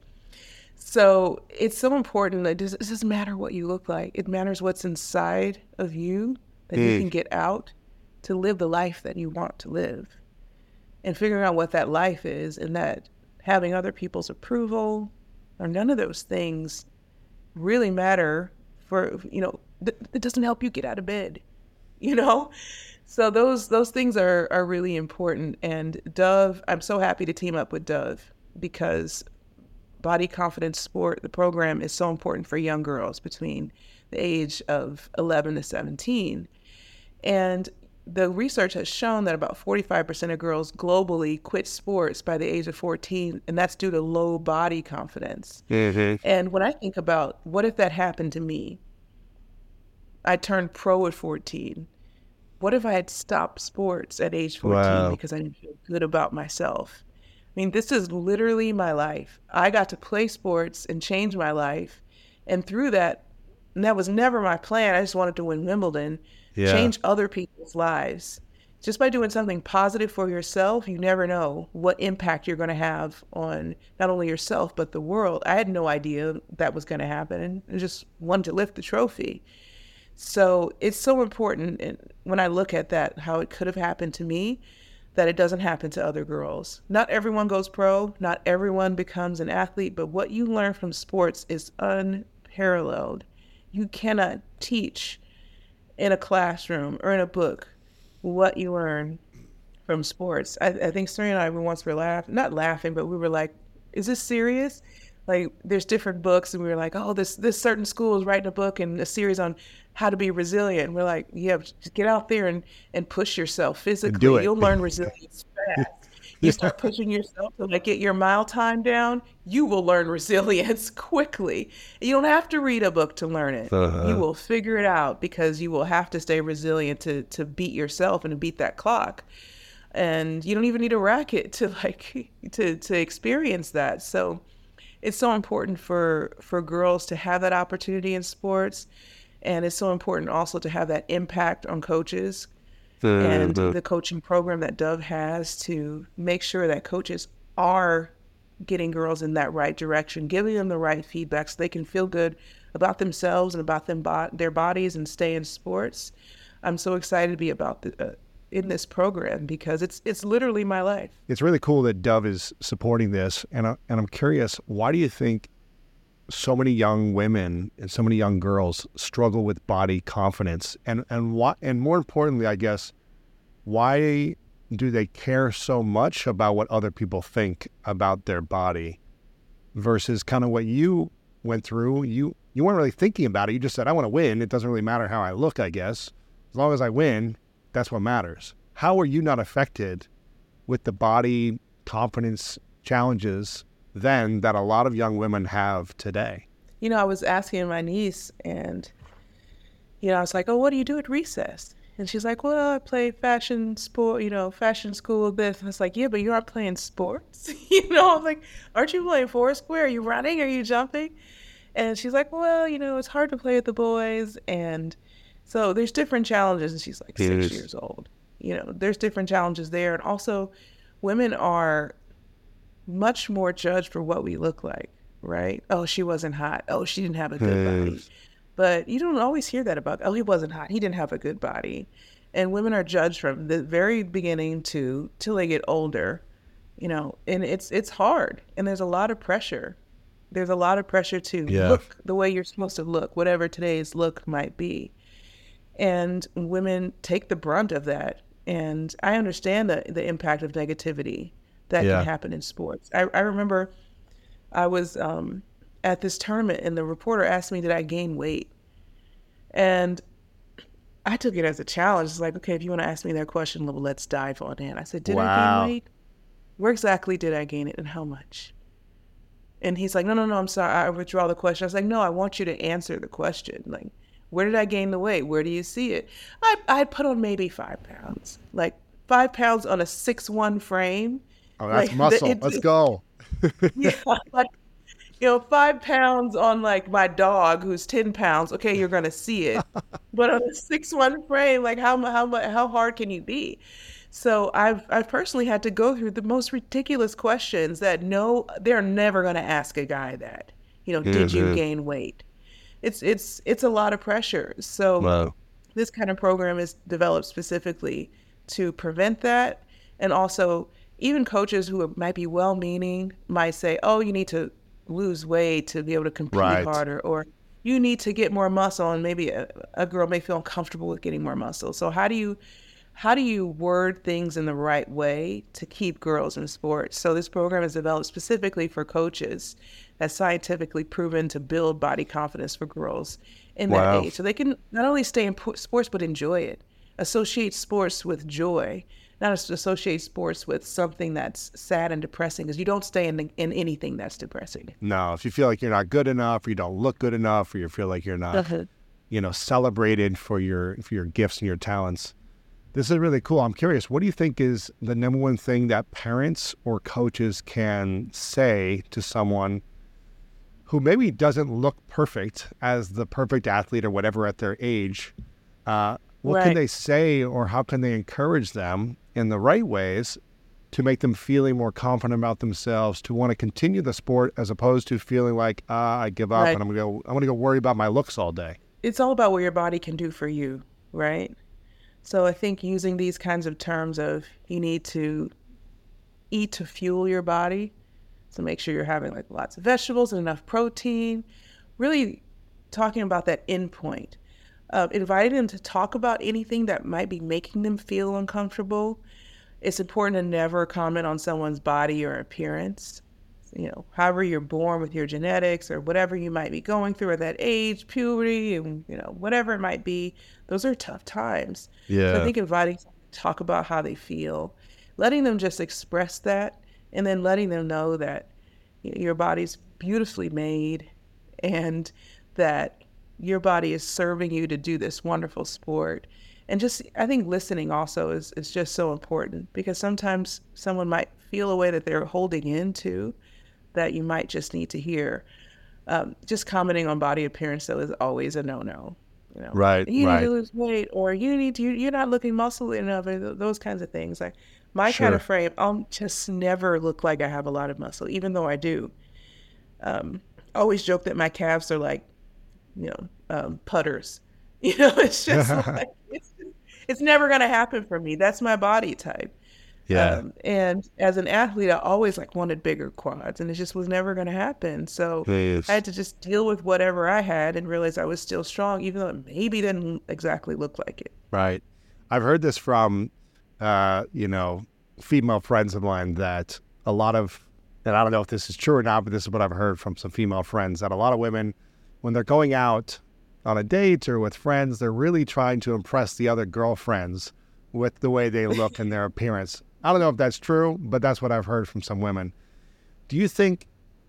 So it's so important that it doesn't, it doesn't matter what you look like. It matters what's inside of you that Mm. you can get out to live the life that you want to live. And figuring out what that life is, and that having other people's approval or none of those things really matter for, you know, th- it doesn't help you get out of bed, you know? So those those things are are really important. And Dove, I'm so happy to team up with Dove because Body Confidence Sport, the program, is so important for young girls between the age of eleven to seventeen. And the research has shown that about forty-five percent of girls globally quit sports by the age of fourteen, and that's due to low body confidence. Mm-hmm. And when I think about what if that happened to me, I turned pro at fourteen. What if I had stopped sports at age fourteen Wow. because I didn't feel good about myself? I mean, this is literally my life. I got to play sports and change my life. And through that, and that was never my plan. I just wanted to win Wimbledon, Yeah. change other people's lives. Just by doing something positive for yourself, you never know what impact you're going to have on not only yourself, but the world. I had no idea that was going to happen and I just wanted to lift the trophy. So it's so important, and when I look at that, how it could have happened to me, that it doesn't happen to other girls. Not everyone goes pro, not everyone becomes an athlete, but what you learn from sports is unparalleled. You cannot teach in a classroom or in a book what you learn from sports. I, I think Serena and I we once were laughing, not laughing, but we were like, is this serious? Like, there's different books, and we were like, oh, this this certain school is writing a book and a series on how to be resilient. And we're like, yeah, just get out there and, and push yourself physically. Do it. You'll learn resilience fast. You start pushing yourself to like get your mile time down, you will learn resilience quickly. You don't have to read a book to learn it. Uh-huh. You will figure it out because you will have to stay resilient to to beat yourself and to beat that clock. And you don't even need a racket to like to to experience that. So it's so important for for girls to have that opportunity in sports, and it's so important also to have that impact on coaches and the coaching program that Dove has to make sure that coaches are getting girls in that right direction, giving them the right feedback so they can feel good about themselves and about them bo- their bodies and stay in sports. I'm so excited to be about the, uh, in this program because it's it's literally my life. It's really cool that Dove is supporting this, and I, and I'm curious, why do you think so many young women and so many young girls struggle with body confidence, and and why, and more importantly, I guess, why do they care so much about what other people think about their body versus kind of what you went through? You you weren't really thinking about it. You just said, I want to win. It doesn't really matter how I look, I guess. As long as I win, that's what matters. How are you not affected with the body confidence challenges then that a lot of young women have today? You know, I was asking my niece, and, you know, I was like, oh, what do you do at recess? And she's like, well, I play fashion sport, you know, fashion school, this. And I was like, yeah, but you aren't playing sports. You know, I'm like, aren't you playing Foursquare? Are you running? Are you jumping? And she's like, well, you know, it's hard to play with the boys. And so there's different challenges. And she's like six Yes. years old. You know, there's different challenges there. And also, women are much more judged for what we look like, right? Oh, she wasn't hot. Oh, she didn't have a good body. Yes. But you don't always hear that about, oh, he wasn't hot. He didn't have a good body. And women are judged from the very beginning to till they get older, you know, and it's it's hard. And there's a lot of pressure. There's a lot of pressure to Yeah. look the way you're supposed to look, whatever today's look might be. And women take the brunt of that. And I understand the, the impact of negativity that Yeah. can happen in sports. I, I remember I was um, at this tournament and the reporter asked me, did I gain weight? And I took it as a challenge. It's like, okay, if you want to ask me that question, well, let's dive on in. I said, did I Wow. gain weight? Where exactly did I gain it and how much? And he's like, no, no, no, I'm sorry. I withdraw the question. I was like, no, I want you to answer the question. Like, where did I gain the weight? Where do you see it? I I put on maybe five pounds, like five pounds on a six one frame. Oh, that's Like, the- muscle. it- Let's go. Yeah, like, you know, five pounds on like my dog who's ten pounds. Okay, you're gonna see it, but on a six one frame, like how how mu- how hard can you be? So I've I've personally had to go through the most ridiculous questions that no, they're never gonna ask a guy that. You know, did you Mhm. gain weight? It's it's it's a lot of pressure. So Wow. this kind of program is developed specifically to prevent that. And also, even coaches who might be well-meaning might say, oh, you need to lose weight to be able to compete Right. harder, or you need to get more muscle, and maybe a, a girl may feel uncomfortable with getting more muscle. So how do you how do you word things in the right way to keep girls in sports? So this program is developed specifically for coaches that's scientifically proven to build body confidence for girls in Wow. that age. So they can not only stay in po- sports, but enjoy it. Associate sports with joy, not associate sports with something that's sad and depressing, because you don't stay in, in anything that's depressing. No, if you feel like you're not good enough, or you don't look good enough, or you feel like you're not, Uh-huh. you know, celebrated for your for your gifts and your talents. This is really cool. I'm curious, what do you think is the number one thing that parents or coaches can say to someone who maybe doesn't look perfect as the perfect athlete or whatever at their age? Uh, what Right. can they say, or how can they encourage them in the right ways to make them feeling more confident about themselves, to want to continue the sport as opposed to feeling like, ah, I give up Right. and I'm gonna go, I'm gonna go worry about my looks all day. It's all about what your body can do for you, right? So I think using these kinds of terms of you need to eat to fuel your body, so make sure you're having like lots of vegetables and enough protein, really talking about that end point. Uh, inviting them to talk about anything that might be making them feel uncomfortable. It's important to never comment on someone's body or appearance. You know, however you're born with your genetics or whatever you might be going through at that age, puberty, and, you know, whatever it might be, those are tough times. Yeah. So I think inviting them to talk about how they feel, letting them just express that, and then letting them know that you know, your body's beautifully made and that your body is serving you to do this wonderful sport. And just, I think listening also is, is just so important, because sometimes someone might feel a way that they're holding into that you might just need to hear. Um, just commenting on body appearance, though, is always a no-no. You know, Right, you right. need to lose weight, or you need to, you're not looking muscly enough, or th- those kinds of things. Like my kind of Sure. frame, I'll just never look like I have a lot of muscle, even though I do. Um, I always joke that my calves are like, you know, um, putters. You know, it's just like, it's, it's never going to happen for me. That's my body type. Yeah. Um, and as an athlete, I always like wanted bigger quads, and it just was never going to happen. So Yes. I had to just deal with whatever I had and realize I was still strong, even though it maybe didn't exactly look like it. Right. I've heard this from, uh, you know, female friends of mine, that a lot of, and I don't know if this is true or not, but this is what I've heard from some female friends, that a lot of women, when they're going out on a date or with friends, they're really trying to impress the other girlfriends with the way they look and their appearance. I don't know if that's true, but that's what I've heard from some women. Do you think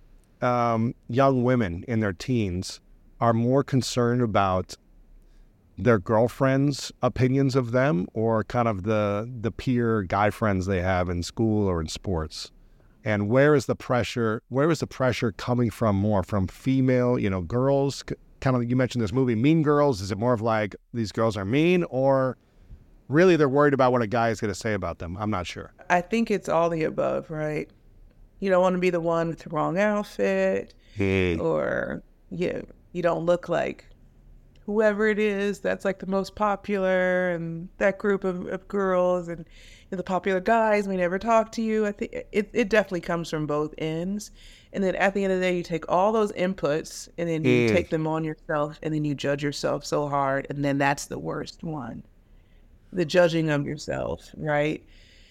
um, young women in their teens are more concerned about their girlfriends' opinions of them, or kind of the the peer guy friends they have in school or in sports? And where is the pressure? Where is the pressure coming from more? From female, you know, girls? Kind of, you mentioned this movie, Mean Girls. Is it more of like these girls are mean, or really they're worried about what a guy is going to say about them? I'm not sure. I think it's all the above, right? You don't want to be the one with the wrong outfit, Hey. or you, you don't look like whoever it is that's like the most popular, and that group of, of girls, and you know, the popular guys may never talk to you. I think it, it definitely comes from both ends. And then at the end of the day, you take all those inputs and then you Mm. take them on yourself, and then you judge yourself so hard. And then that's the worst one, the judging of yourself, right?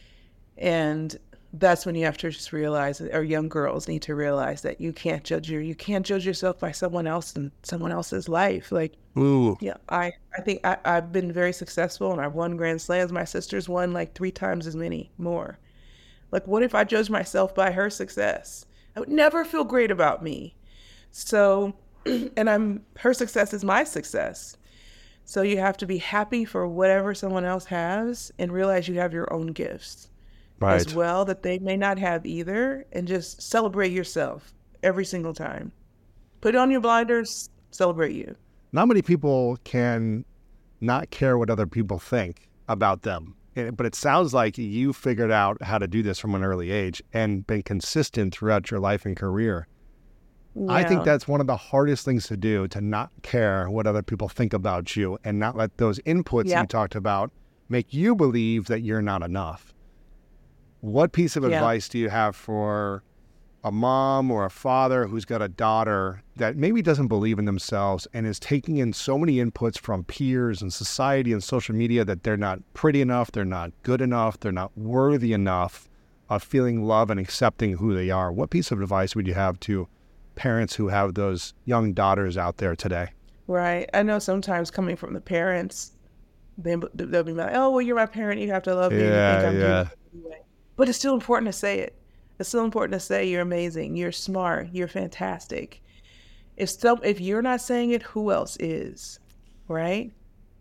And that's when you have to just realize, or young girls need to realize, that you can't judge your, you can't judge yourself by someone else and someone else's life. Like, Ooh. yeah, I, I think I, I've been very successful, and I've won Grand Slams. My sister's won like three times as many, more. Like, what if I judge myself by her success? I would never feel great about me. So, and I'm, her success is my success. So you have to be happy for whatever someone else has, and realize you have your own gifts Right. as well that they may not have either, and just celebrate yourself every single time. Put on your blinders, celebrate you. Not many people can not care what other people think about them. Eh, But it sounds like you figured out how to do this from an early age and been consistent throughout your life and career. I think Yeah. that's one of the hardest things to do, to not care what other people think about you and not let those inputs Yeah. you talked about make you believe that you're not enough. What piece of Yeah. advice do you have for a mom or a father who's got a daughter that maybe doesn't believe in themselves and is taking in so many inputs from peers and society and social media that they're not pretty enough, they're not good enough, they're not worthy enough of feeling love and accepting who they are, what piece of advice would you have to parents who have those young daughters out there today? Right. I know sometimes coming from the parents, they, they'll be like, oh, well, you're my parent, you have to love me. Yeah, you think I'm yeah. doing it anyway. But it's still important to say it. It's still important to say you're amazing, you're smart, you're fantastic. If some, if you're not saying it, who else is, right?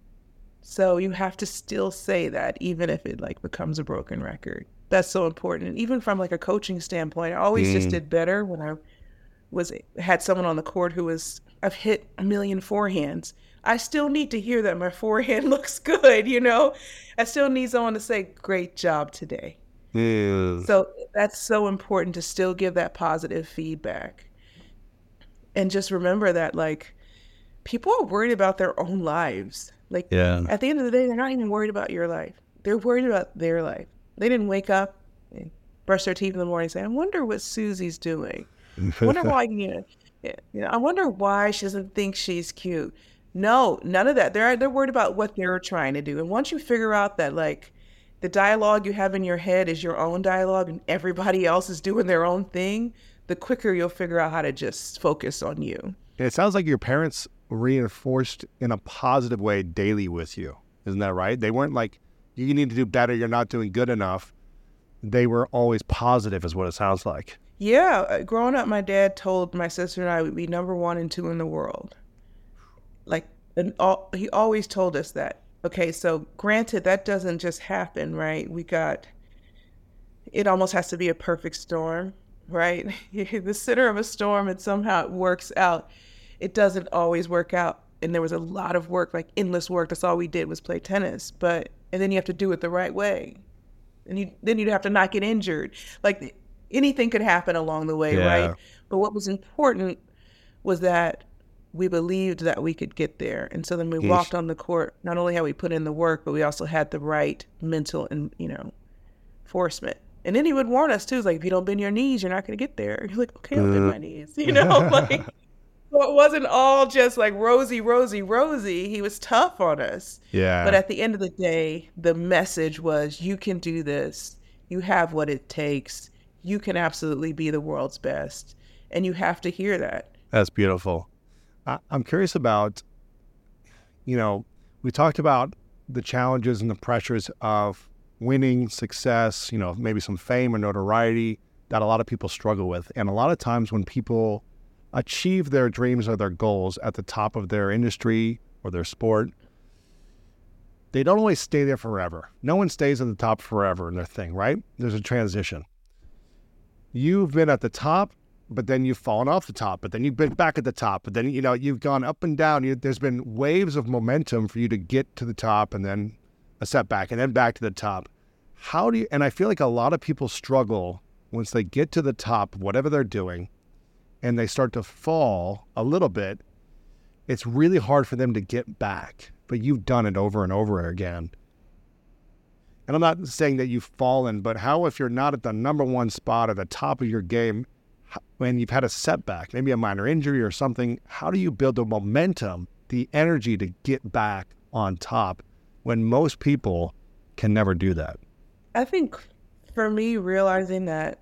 So you have to still say that, even if it like becomes a broken record. That's so important. And even from like a coaching standpoint, I always mm. just did better when I was had someone on the court who was, I've hit a million forehands. I still need to hear that my forehand looks good, you know? I still need someone to say, great job today. Yeah. So that's so important to still give that positive feedback. And just remember that, like, people are worried about their own lives. Like, yeah. At the end of the day, they're not even worried about your life. They're worried about their life. They didn't wake up and brush their teeth in the morning and say, I wonder what Susie's doing. I wonder why, you know, you know, I wonder why she doesn't think she's cute. No, none of that. They're they're worried about what they're trying to do. And once you figure out that, like, the dialogue you have in your head is your own dialogue and everybody else is doing their own thing, the quicker you'll figure out how to just focus on you. It sounds like your parents reinforced in a positive way daily with you. Isn't that right? They weren't like, you need to do better, you're not doing good enough. They were always positive is what it sounds like. Yeah. Growing up, my dad told my sister and I we'd be number one and two in the world. Like, and all, he always told us that. Okay, so granted, that doesn't just happen, right? We got, it almost has to be a perfect storm, right? You're the center of a storm and somehow it works out. It doesn't always work out. And there was a lot of work, like endless work. That's all we did was play tennis. But, and then you have to do it the right way. And you then you'd have to not get injured. Like anything could happen along the way, yeah. right? But what was important was that we believed that we could get there. And so then we Yeesh. walked on the court. Not only had we put in the work, but we also had the right mental and, you know, enforcement. And then he would warn us too. It's like, if you don't bend your knees, you're not going to get there. You're like, okay, I'll bend my knees. You know, like, so it wasn't all just like rosy, rosy, rosy. He was tough on us. Yeah. But at the end of the day, the message was, you can do this. You have what it takes. You can absolutely be the world's best. And you have to hear that. That's beautiful. I'm curious about, you know, we talked about the challenges and the pressures of winning, success, you know, maybe some fame or notoriety that a lot of people struggle with. And a lot of times when people achieve their dreams or their goals at the top of their industry or their sport, they don't always stay there forever. No one stays at the top forever in their thing, right? There's a transition. You've been at the top, but then you've fallen off the top, but then you've been back at the top, but then, you know, you've gone up and down. You, there's been waves of momentum for you to get to the top and then a setback and then back to the top. How do you, and I feel like a lot of people struggle once they get to the top, whatever they're doing, and they start to fall a little bit, it's really hard for them to get back, but you've done it over and over again. And I'm not saying that you've fallen, but how if you're not at the number one spot at the top of your game, when you've had a setback, maybe a minor injury or something, how do you build the momentum, the energy to get back on top when most people can never do that? I think for me, realizing that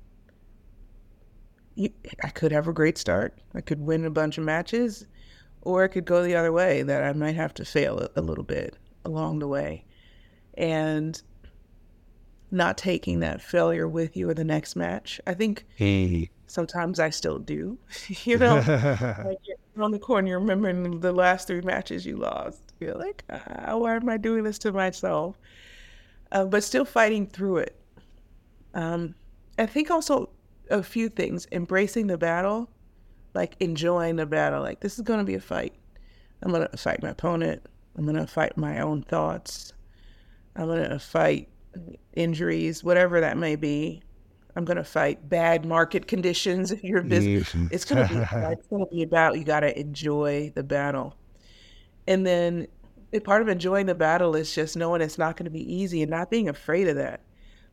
you, I could have a great start, I could win a bunch of matches, or it could go the other way, that I might have to fail a, a little bit along the way. And not taking that failure with you in the next match. I think hey. sometimes I still do. You know, like you're on the corner, you're remembering the last three matches you lost. You're like, ah, why am I doing this to myself? Uh, but still fighting through it. Um, I think also a few things, embracing the battle, like enjoying the battle. Like, this is going to be a fight. I'm going to fight my opponent. I'm going to fight my own thoughts. I'm going to fight injuries, whatever that may be. I'm going to fight bad market conditions. If you're business, it's going to be, it's going to be about, you got to enjoy the battle. And then a part of enjoying the battle is just knowing it's not going to be easy and not being afraid of that.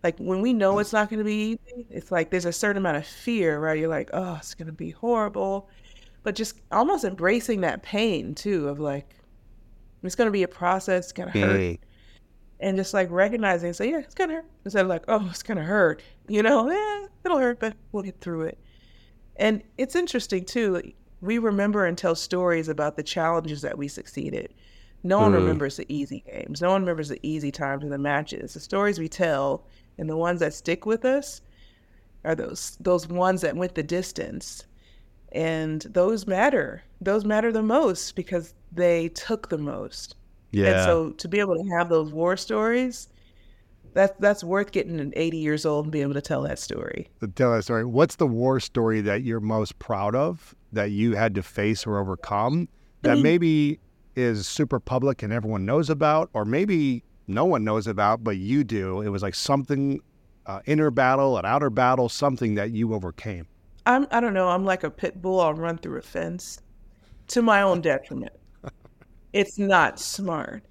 Like when we know it's not going to be easy, it's like there's a certain amount of fear, right? You're like, oh, it's going to be horrible. But just almost embracing that pain too of like, it's going to be a process, it's going to hurt. Mm. And just like recognizing, say, yeah, it's going to hurt. Instead of like, oh, it's going to hurt. You know, yeah, it'll hurt, but we'll get through it. And it's interesting too. We remember and tell stories about the challenges that we succeeded. No one mm. remembers the easy games. No one remembers the easy times in the matches. The stories we tell and the ones that stick with us are those those ones that went the distance. And those matter. Those matter the most because they took the most. Yeah. And so to be able to have those war stories, that, that's worth getting eighty years old and being able to tell that story. To tell that story. What's the war story that you're most proud of that you had to face or overcome that maybe is super public and everyone knows about, or maybe no one knows about, but you do? It was like something, uh, inner battle, an outer battle, something that you overcame. I'm, I don't know. I'm like a pit bull. I'll run through a fence to my own detriment. It's not smart.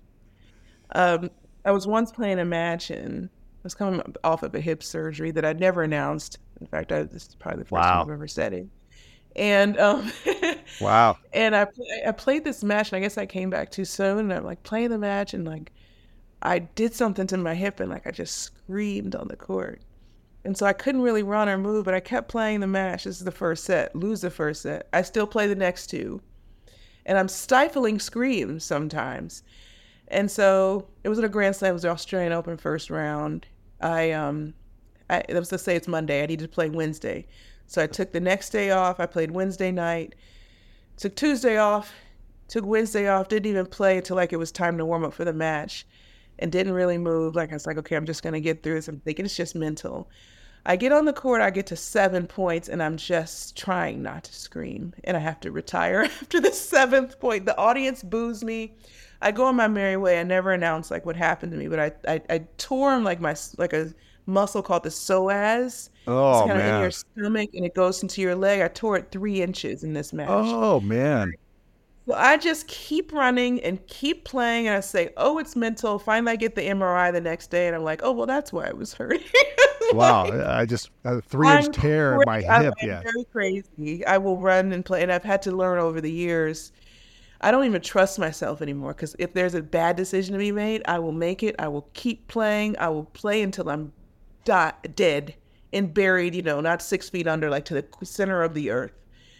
Um, I was once playing a match and I was coming off of a hip surgery that I'd never announced. In fact, I, this is probably the first wow. time I've ever said it. And um, wow. And I I played this match, and I guess I came back too soon. And I'm like playing the match, and like I did something to my hip, and like I just screamed on the court. And so I couldn't really run or move, but I kept playing the match. This is the first set, lose the first set. I still play the next two. And I'm stifling screams sometimes. And so it was at a Grand Slam, it was the Australian Open first round. I, um, I, it was to say it's Monday, I needed to play Wednesday. So I took the next day off, I played Wednesday night, took Tuesday off, took Wednesday off, didn't even play until like it was time to warm up for the match. And didn't really move. Like I was like, okay, I'm just going to get through this. I'm thinking it's just mental. I get on the court, I get to seven points, and I'm just trying not to scream. And I have to retire after the seventh point. The audience boos me. I go on my merry way. I never announce like what happened to me, but I I, I tore my my like a muscle called the psoas. Oh, it's kind man. of in your stomach, and it goes into your leg. I tore it three inches in this match. Oh, man. So I just keep running and keep playing, and I say, oh, it's mental. Finally, I get the M R I the next day, and I'm like, oh, well, that's why I was hurting. Wow. I just, a three-inch I'm tear in my crazy. I'm hip. Yeah. very crazy. I will run and play, and I've had to learn over the years. I don't even trust myself anymore, because if there's a bad decision to be made, I will make it. I will keep playing. I will play until I'm die, dead and buried, you know, not six feet under, like to the center of the earth.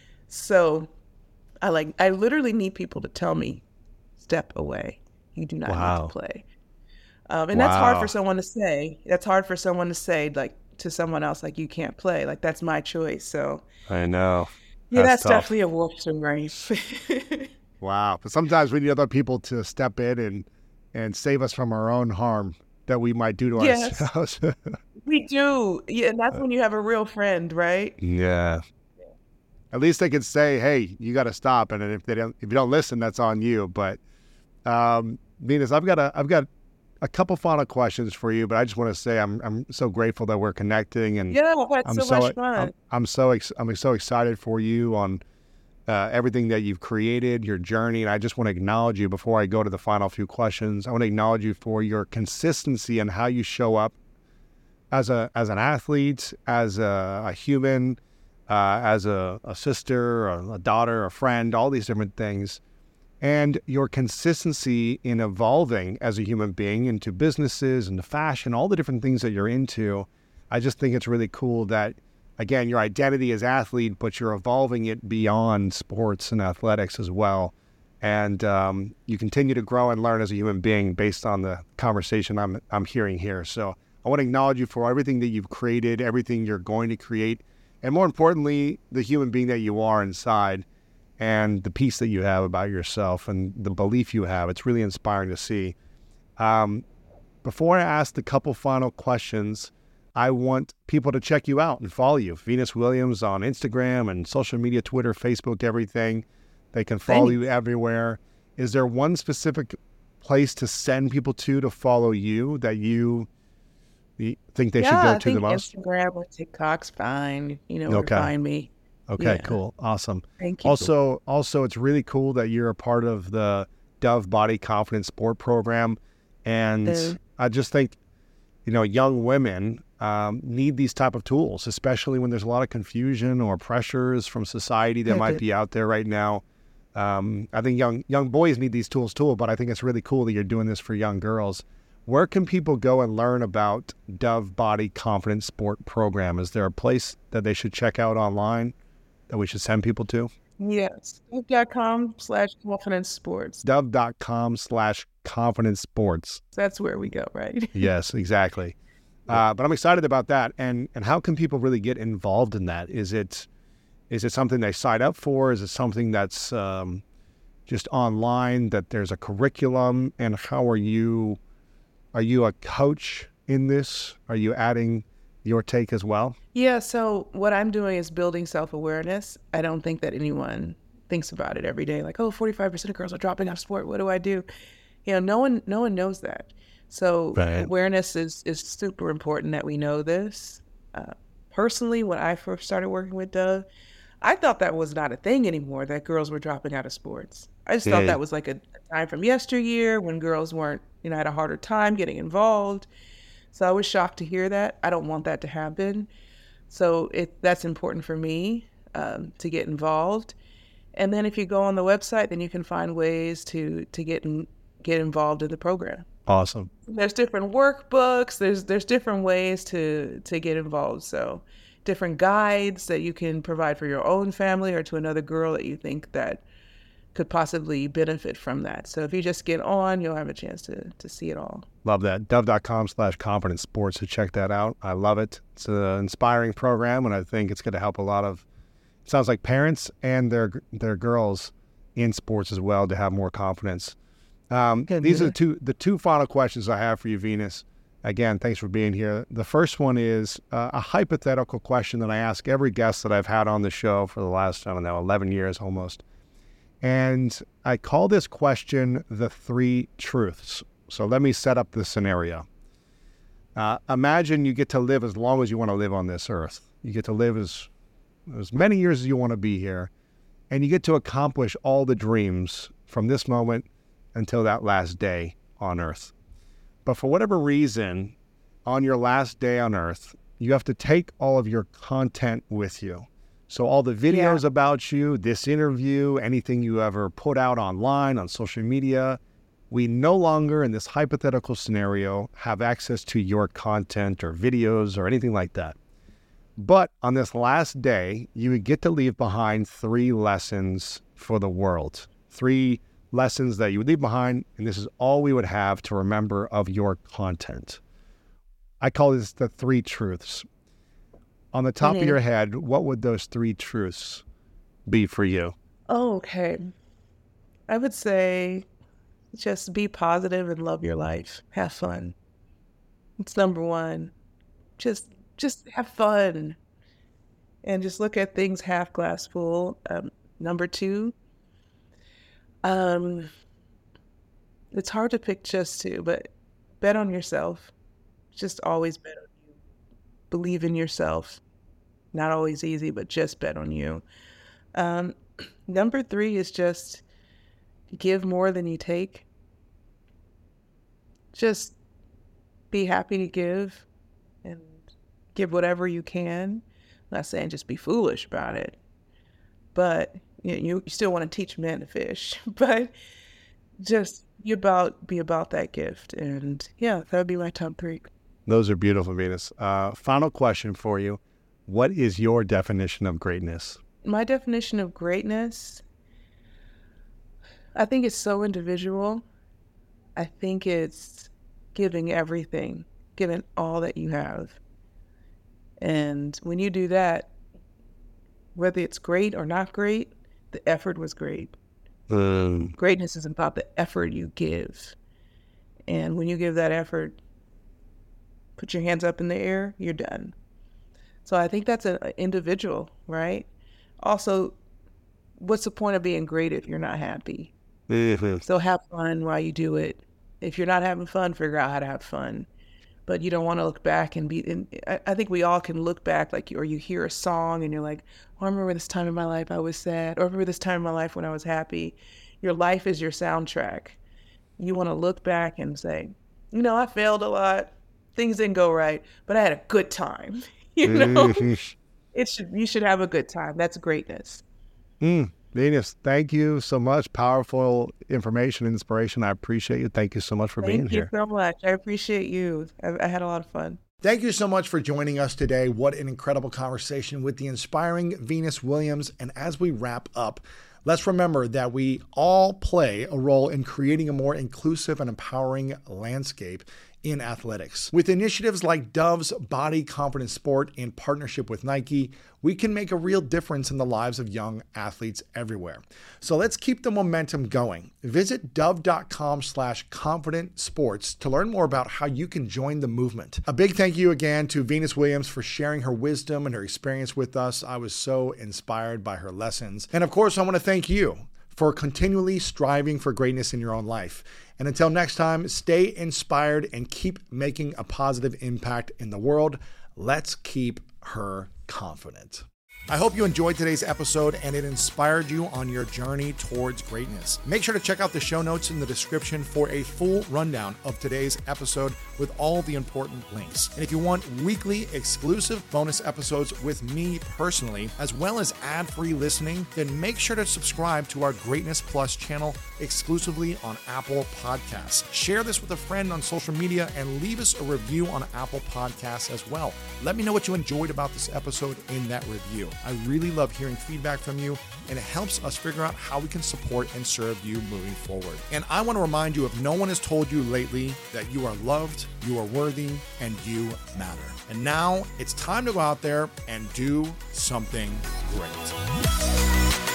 So I like, I literally need people to tell me, step away. You do not wow. need to play. Um, and wow. that's hard for someone to say. That's hard for someone to say, like, to someone else, like, you can't play. Like, that's my choice. So I know. Yeah, that's, that's definitely a wolf story. Wow. But sometimes we need other people to step in and, and save us from our own harm that we might do to yes, ourselves. We do. Yeah, and that's when you have a real friend, right? Yeah. At least they could say, hey, you got to stop. And if they don't, if you don't listen, that's on you. But um, Venus, I've got a, I've got a couple final questions for you, but I just want to say I'm, I'm so grateful that we're connecting, and yeah, I've had I'm so, so much fun. I'm, I'm so, ex- I'm so excited for you on uh, everything that you've created, your journey. And I just want to acknowledge you before I go to the final few questions. I want to acknowledge you for your consistency and how you show up as a, as an athlete, as a, a human, Uh, as a, a sister, or a daughter, a friend, all these different things, and your consistency in evolving as a human being into businesses, into fashion, all the different things that you're into. I just think it's really cool that, again, your identity is athlete, but you're evolving it beyond sports and athletics as well. And um, you continue to grow and learn as a human being based on the conversation I'm I'm hearing here. So I want to acknowledge you for everything that you've created, everything you're going to create, and more importantly, the human being that you are inside and the peace that you have about yourself and the belief you have. It's really inspiring to see. Um, before I ask the couple final questions, I want people to check you out and follow you. Venus Williams on Instagram and social media, Twitter, Facebook, everything. They can follow you everywhere. Is there one specific place to send people to to follow you that you You think they yeah, should go I to think the most? Instagram or TikTok's fine. You know where Okay. to find me. Okay, Yeah. cool. Awesome. Thank you. Also, also, it's really cool that you're a part of the Dove Body Confidence Sport Program. And Uh, I just think you know, young women um, need these type of tools, especially when there's a lot of confusion or pressures from society that might be out there right now. Um, I think young young boys need these tools too, but I think it's really cool that you're doing this for young girls. Where can people go and learn about Dove Body Confidence Sport Program? Is there a place that they should check out online that we should send people to? Yes, dove.com slash confidence sports. Dove.com slash confidence sports. That's where we go, right? Yes, exactly. Uh, but I'm excited about that. And and how can people really get involved in that? Is it is it something they sign up for? Is it something that's um, just online, that there's a curriculum? And how are you, are you a coach in this? Are you adding your take as well? Yeah, so what I'm doing is building self-awareness. I don't think that anyone thinks about it every day, like, oh, forty-five percent of girls are dropping out of sport. What do I do? You know, no one no one knows that. So right. Awareness is, is super important that we know this. Uh, personally, when I first started working with Dove, I thought that was not a thing anymore, that girls were dropping out of sports. I just yeah. thought that was like a, a time from yesteryear when girls weren't, you know, had a harder time getting involved. So I was shocked to hear that. I don't want that to happen. So it that's important for me um, to get involved. And then if you go on the website, then you can find ways to to get in, get involved in the program. Awesome. There's different workbooks. There's there's different ways to to get involved. So different guides that you can provide for your own family or to another girl that you think that could possibly benefit from that. So if you just get on, you'll have a chance to to see it all. Love that. Dove.com slash confidence sports to check that out. I love it. It's an inspiring program, and I think it's going to help a lot of, it sounds like parents and their their girls in sports as well to have more confidence. Um, these are the two, the two final questions I have for you, Venus. Again, thanks for being here. The first one is uh, a hypothetical question that I ask every guest that I've had on the show for the last, I don't know, eleven years almost. And I call this question the three truths. So let me set up the scenario. Uh, imagine you get to live as long as you want to live on this earth. You get to live as, as many years as you want to be here. And you get to accomplish all the dreams from this moment until that last day on earth. But for whatever reason, on your last day on earth, you have to take all of your content with you. So all the videos yeah. about you, this interview, anything you ever put out online, on social media, we no longer, in this hypothetical scenario, have access to your content or videos or anything like that. But on this last day, you would get to leave behind three lessons for the world. Three lessons that you would leave behind, and this is all we would have to remember of your content. I call this the three truths. On the top mm-hmm. of your head, what would those three truths be for you? Oh, okay. I would say just be positive and love your life. Have fun. It's number one. Just just have fun. And just look at things half glass full. Um, number two, Um, it's hard to pick just two, but bet on yourself. Just always bet on you. Believe in yourself. Not always easy, but just bet on you. Um, number three is just give more than you take. Just be happy to give and give whatever you can. I'm not saying just be foolish about it, but you, you still want to teach men to fish, but just be about, be about that gift. And yeah, that would be my top three. Those are beautiful, Venus. Uh, final question for you. What is your definition of greatness? My definition of greatness, I think it's so individual. I think it's giving everything, giving all that you have. And when you do that, whether it's great or not great, the effort was great. Um, Greatness is about the effort you give. And when you give that effort, put your hands up in the air, you're done. So I think that's an individual, right? Also, what's the point of being great if you're not happy? Mm-hmm. So have fun while you do it. If you're not having fun, figure out how to have fun. But you don't want to look back and be, and I think we all can look back, like, or you hear a song and you're like, oh, I remember this time in my life I was sad, or I remember this time in my life when I was happy. Your life is your soundtrack. You want to look back and say, you know, I failed a lot. things didn't go right, but I had a good time. You know, it should you should have a good time. That's greatness. Mm. Venus, thank you so much. Powerful information, inspiration. I appreciate you. Thank you so much for thank being here. Thank you so much. I appreciate you. I, I had a lot of fun. Thank you so much for joining us today. What an incredible conversation with the inspiring Venus Williams. And as we wrap up, let's remember that we all play a role in creating a more inclusive and empowering landscape in athletics. With initiatives like Dove's Body Confidence Sport in partnership with Nike, we can make a real difference in the lives of young athletes everywhere. So let's keep the momentum going. Visit dove.com slash confident sports to learn more about how you can join the movement. A big thank you again to Venus Williams for sharing her wisdom and her experience with us. I was so inspired by her lessons. And of course, I want to thank you for continually striving for greatness in your own life. And until next time, stay inspired and keep making a positive impact in the world. Let's keep her confident. I hope you enjoyed today's episode and it inspired you on your journey towards greatness. Make sure to check out the show notes in the description for a full rundown of today's episode with all the important links. And if you want weekly exclusive bonus episodes with me personally, as well as ad-free listening, then make sure to subscribe to our Greatness Plus channel exclusively on Apple Podcasts. Share this with a friend on social media and leave us a review on Apple Podcasts as well. Let me know what you enjoyed about this episode in that review. I really love hearing feedback from you, and it helps us figure out how we can support and serve you moving forward. And I want to remind you, if no one has told you lately, that you are loved, you are worthy, and you matter. And now it's time to go out there and do something great.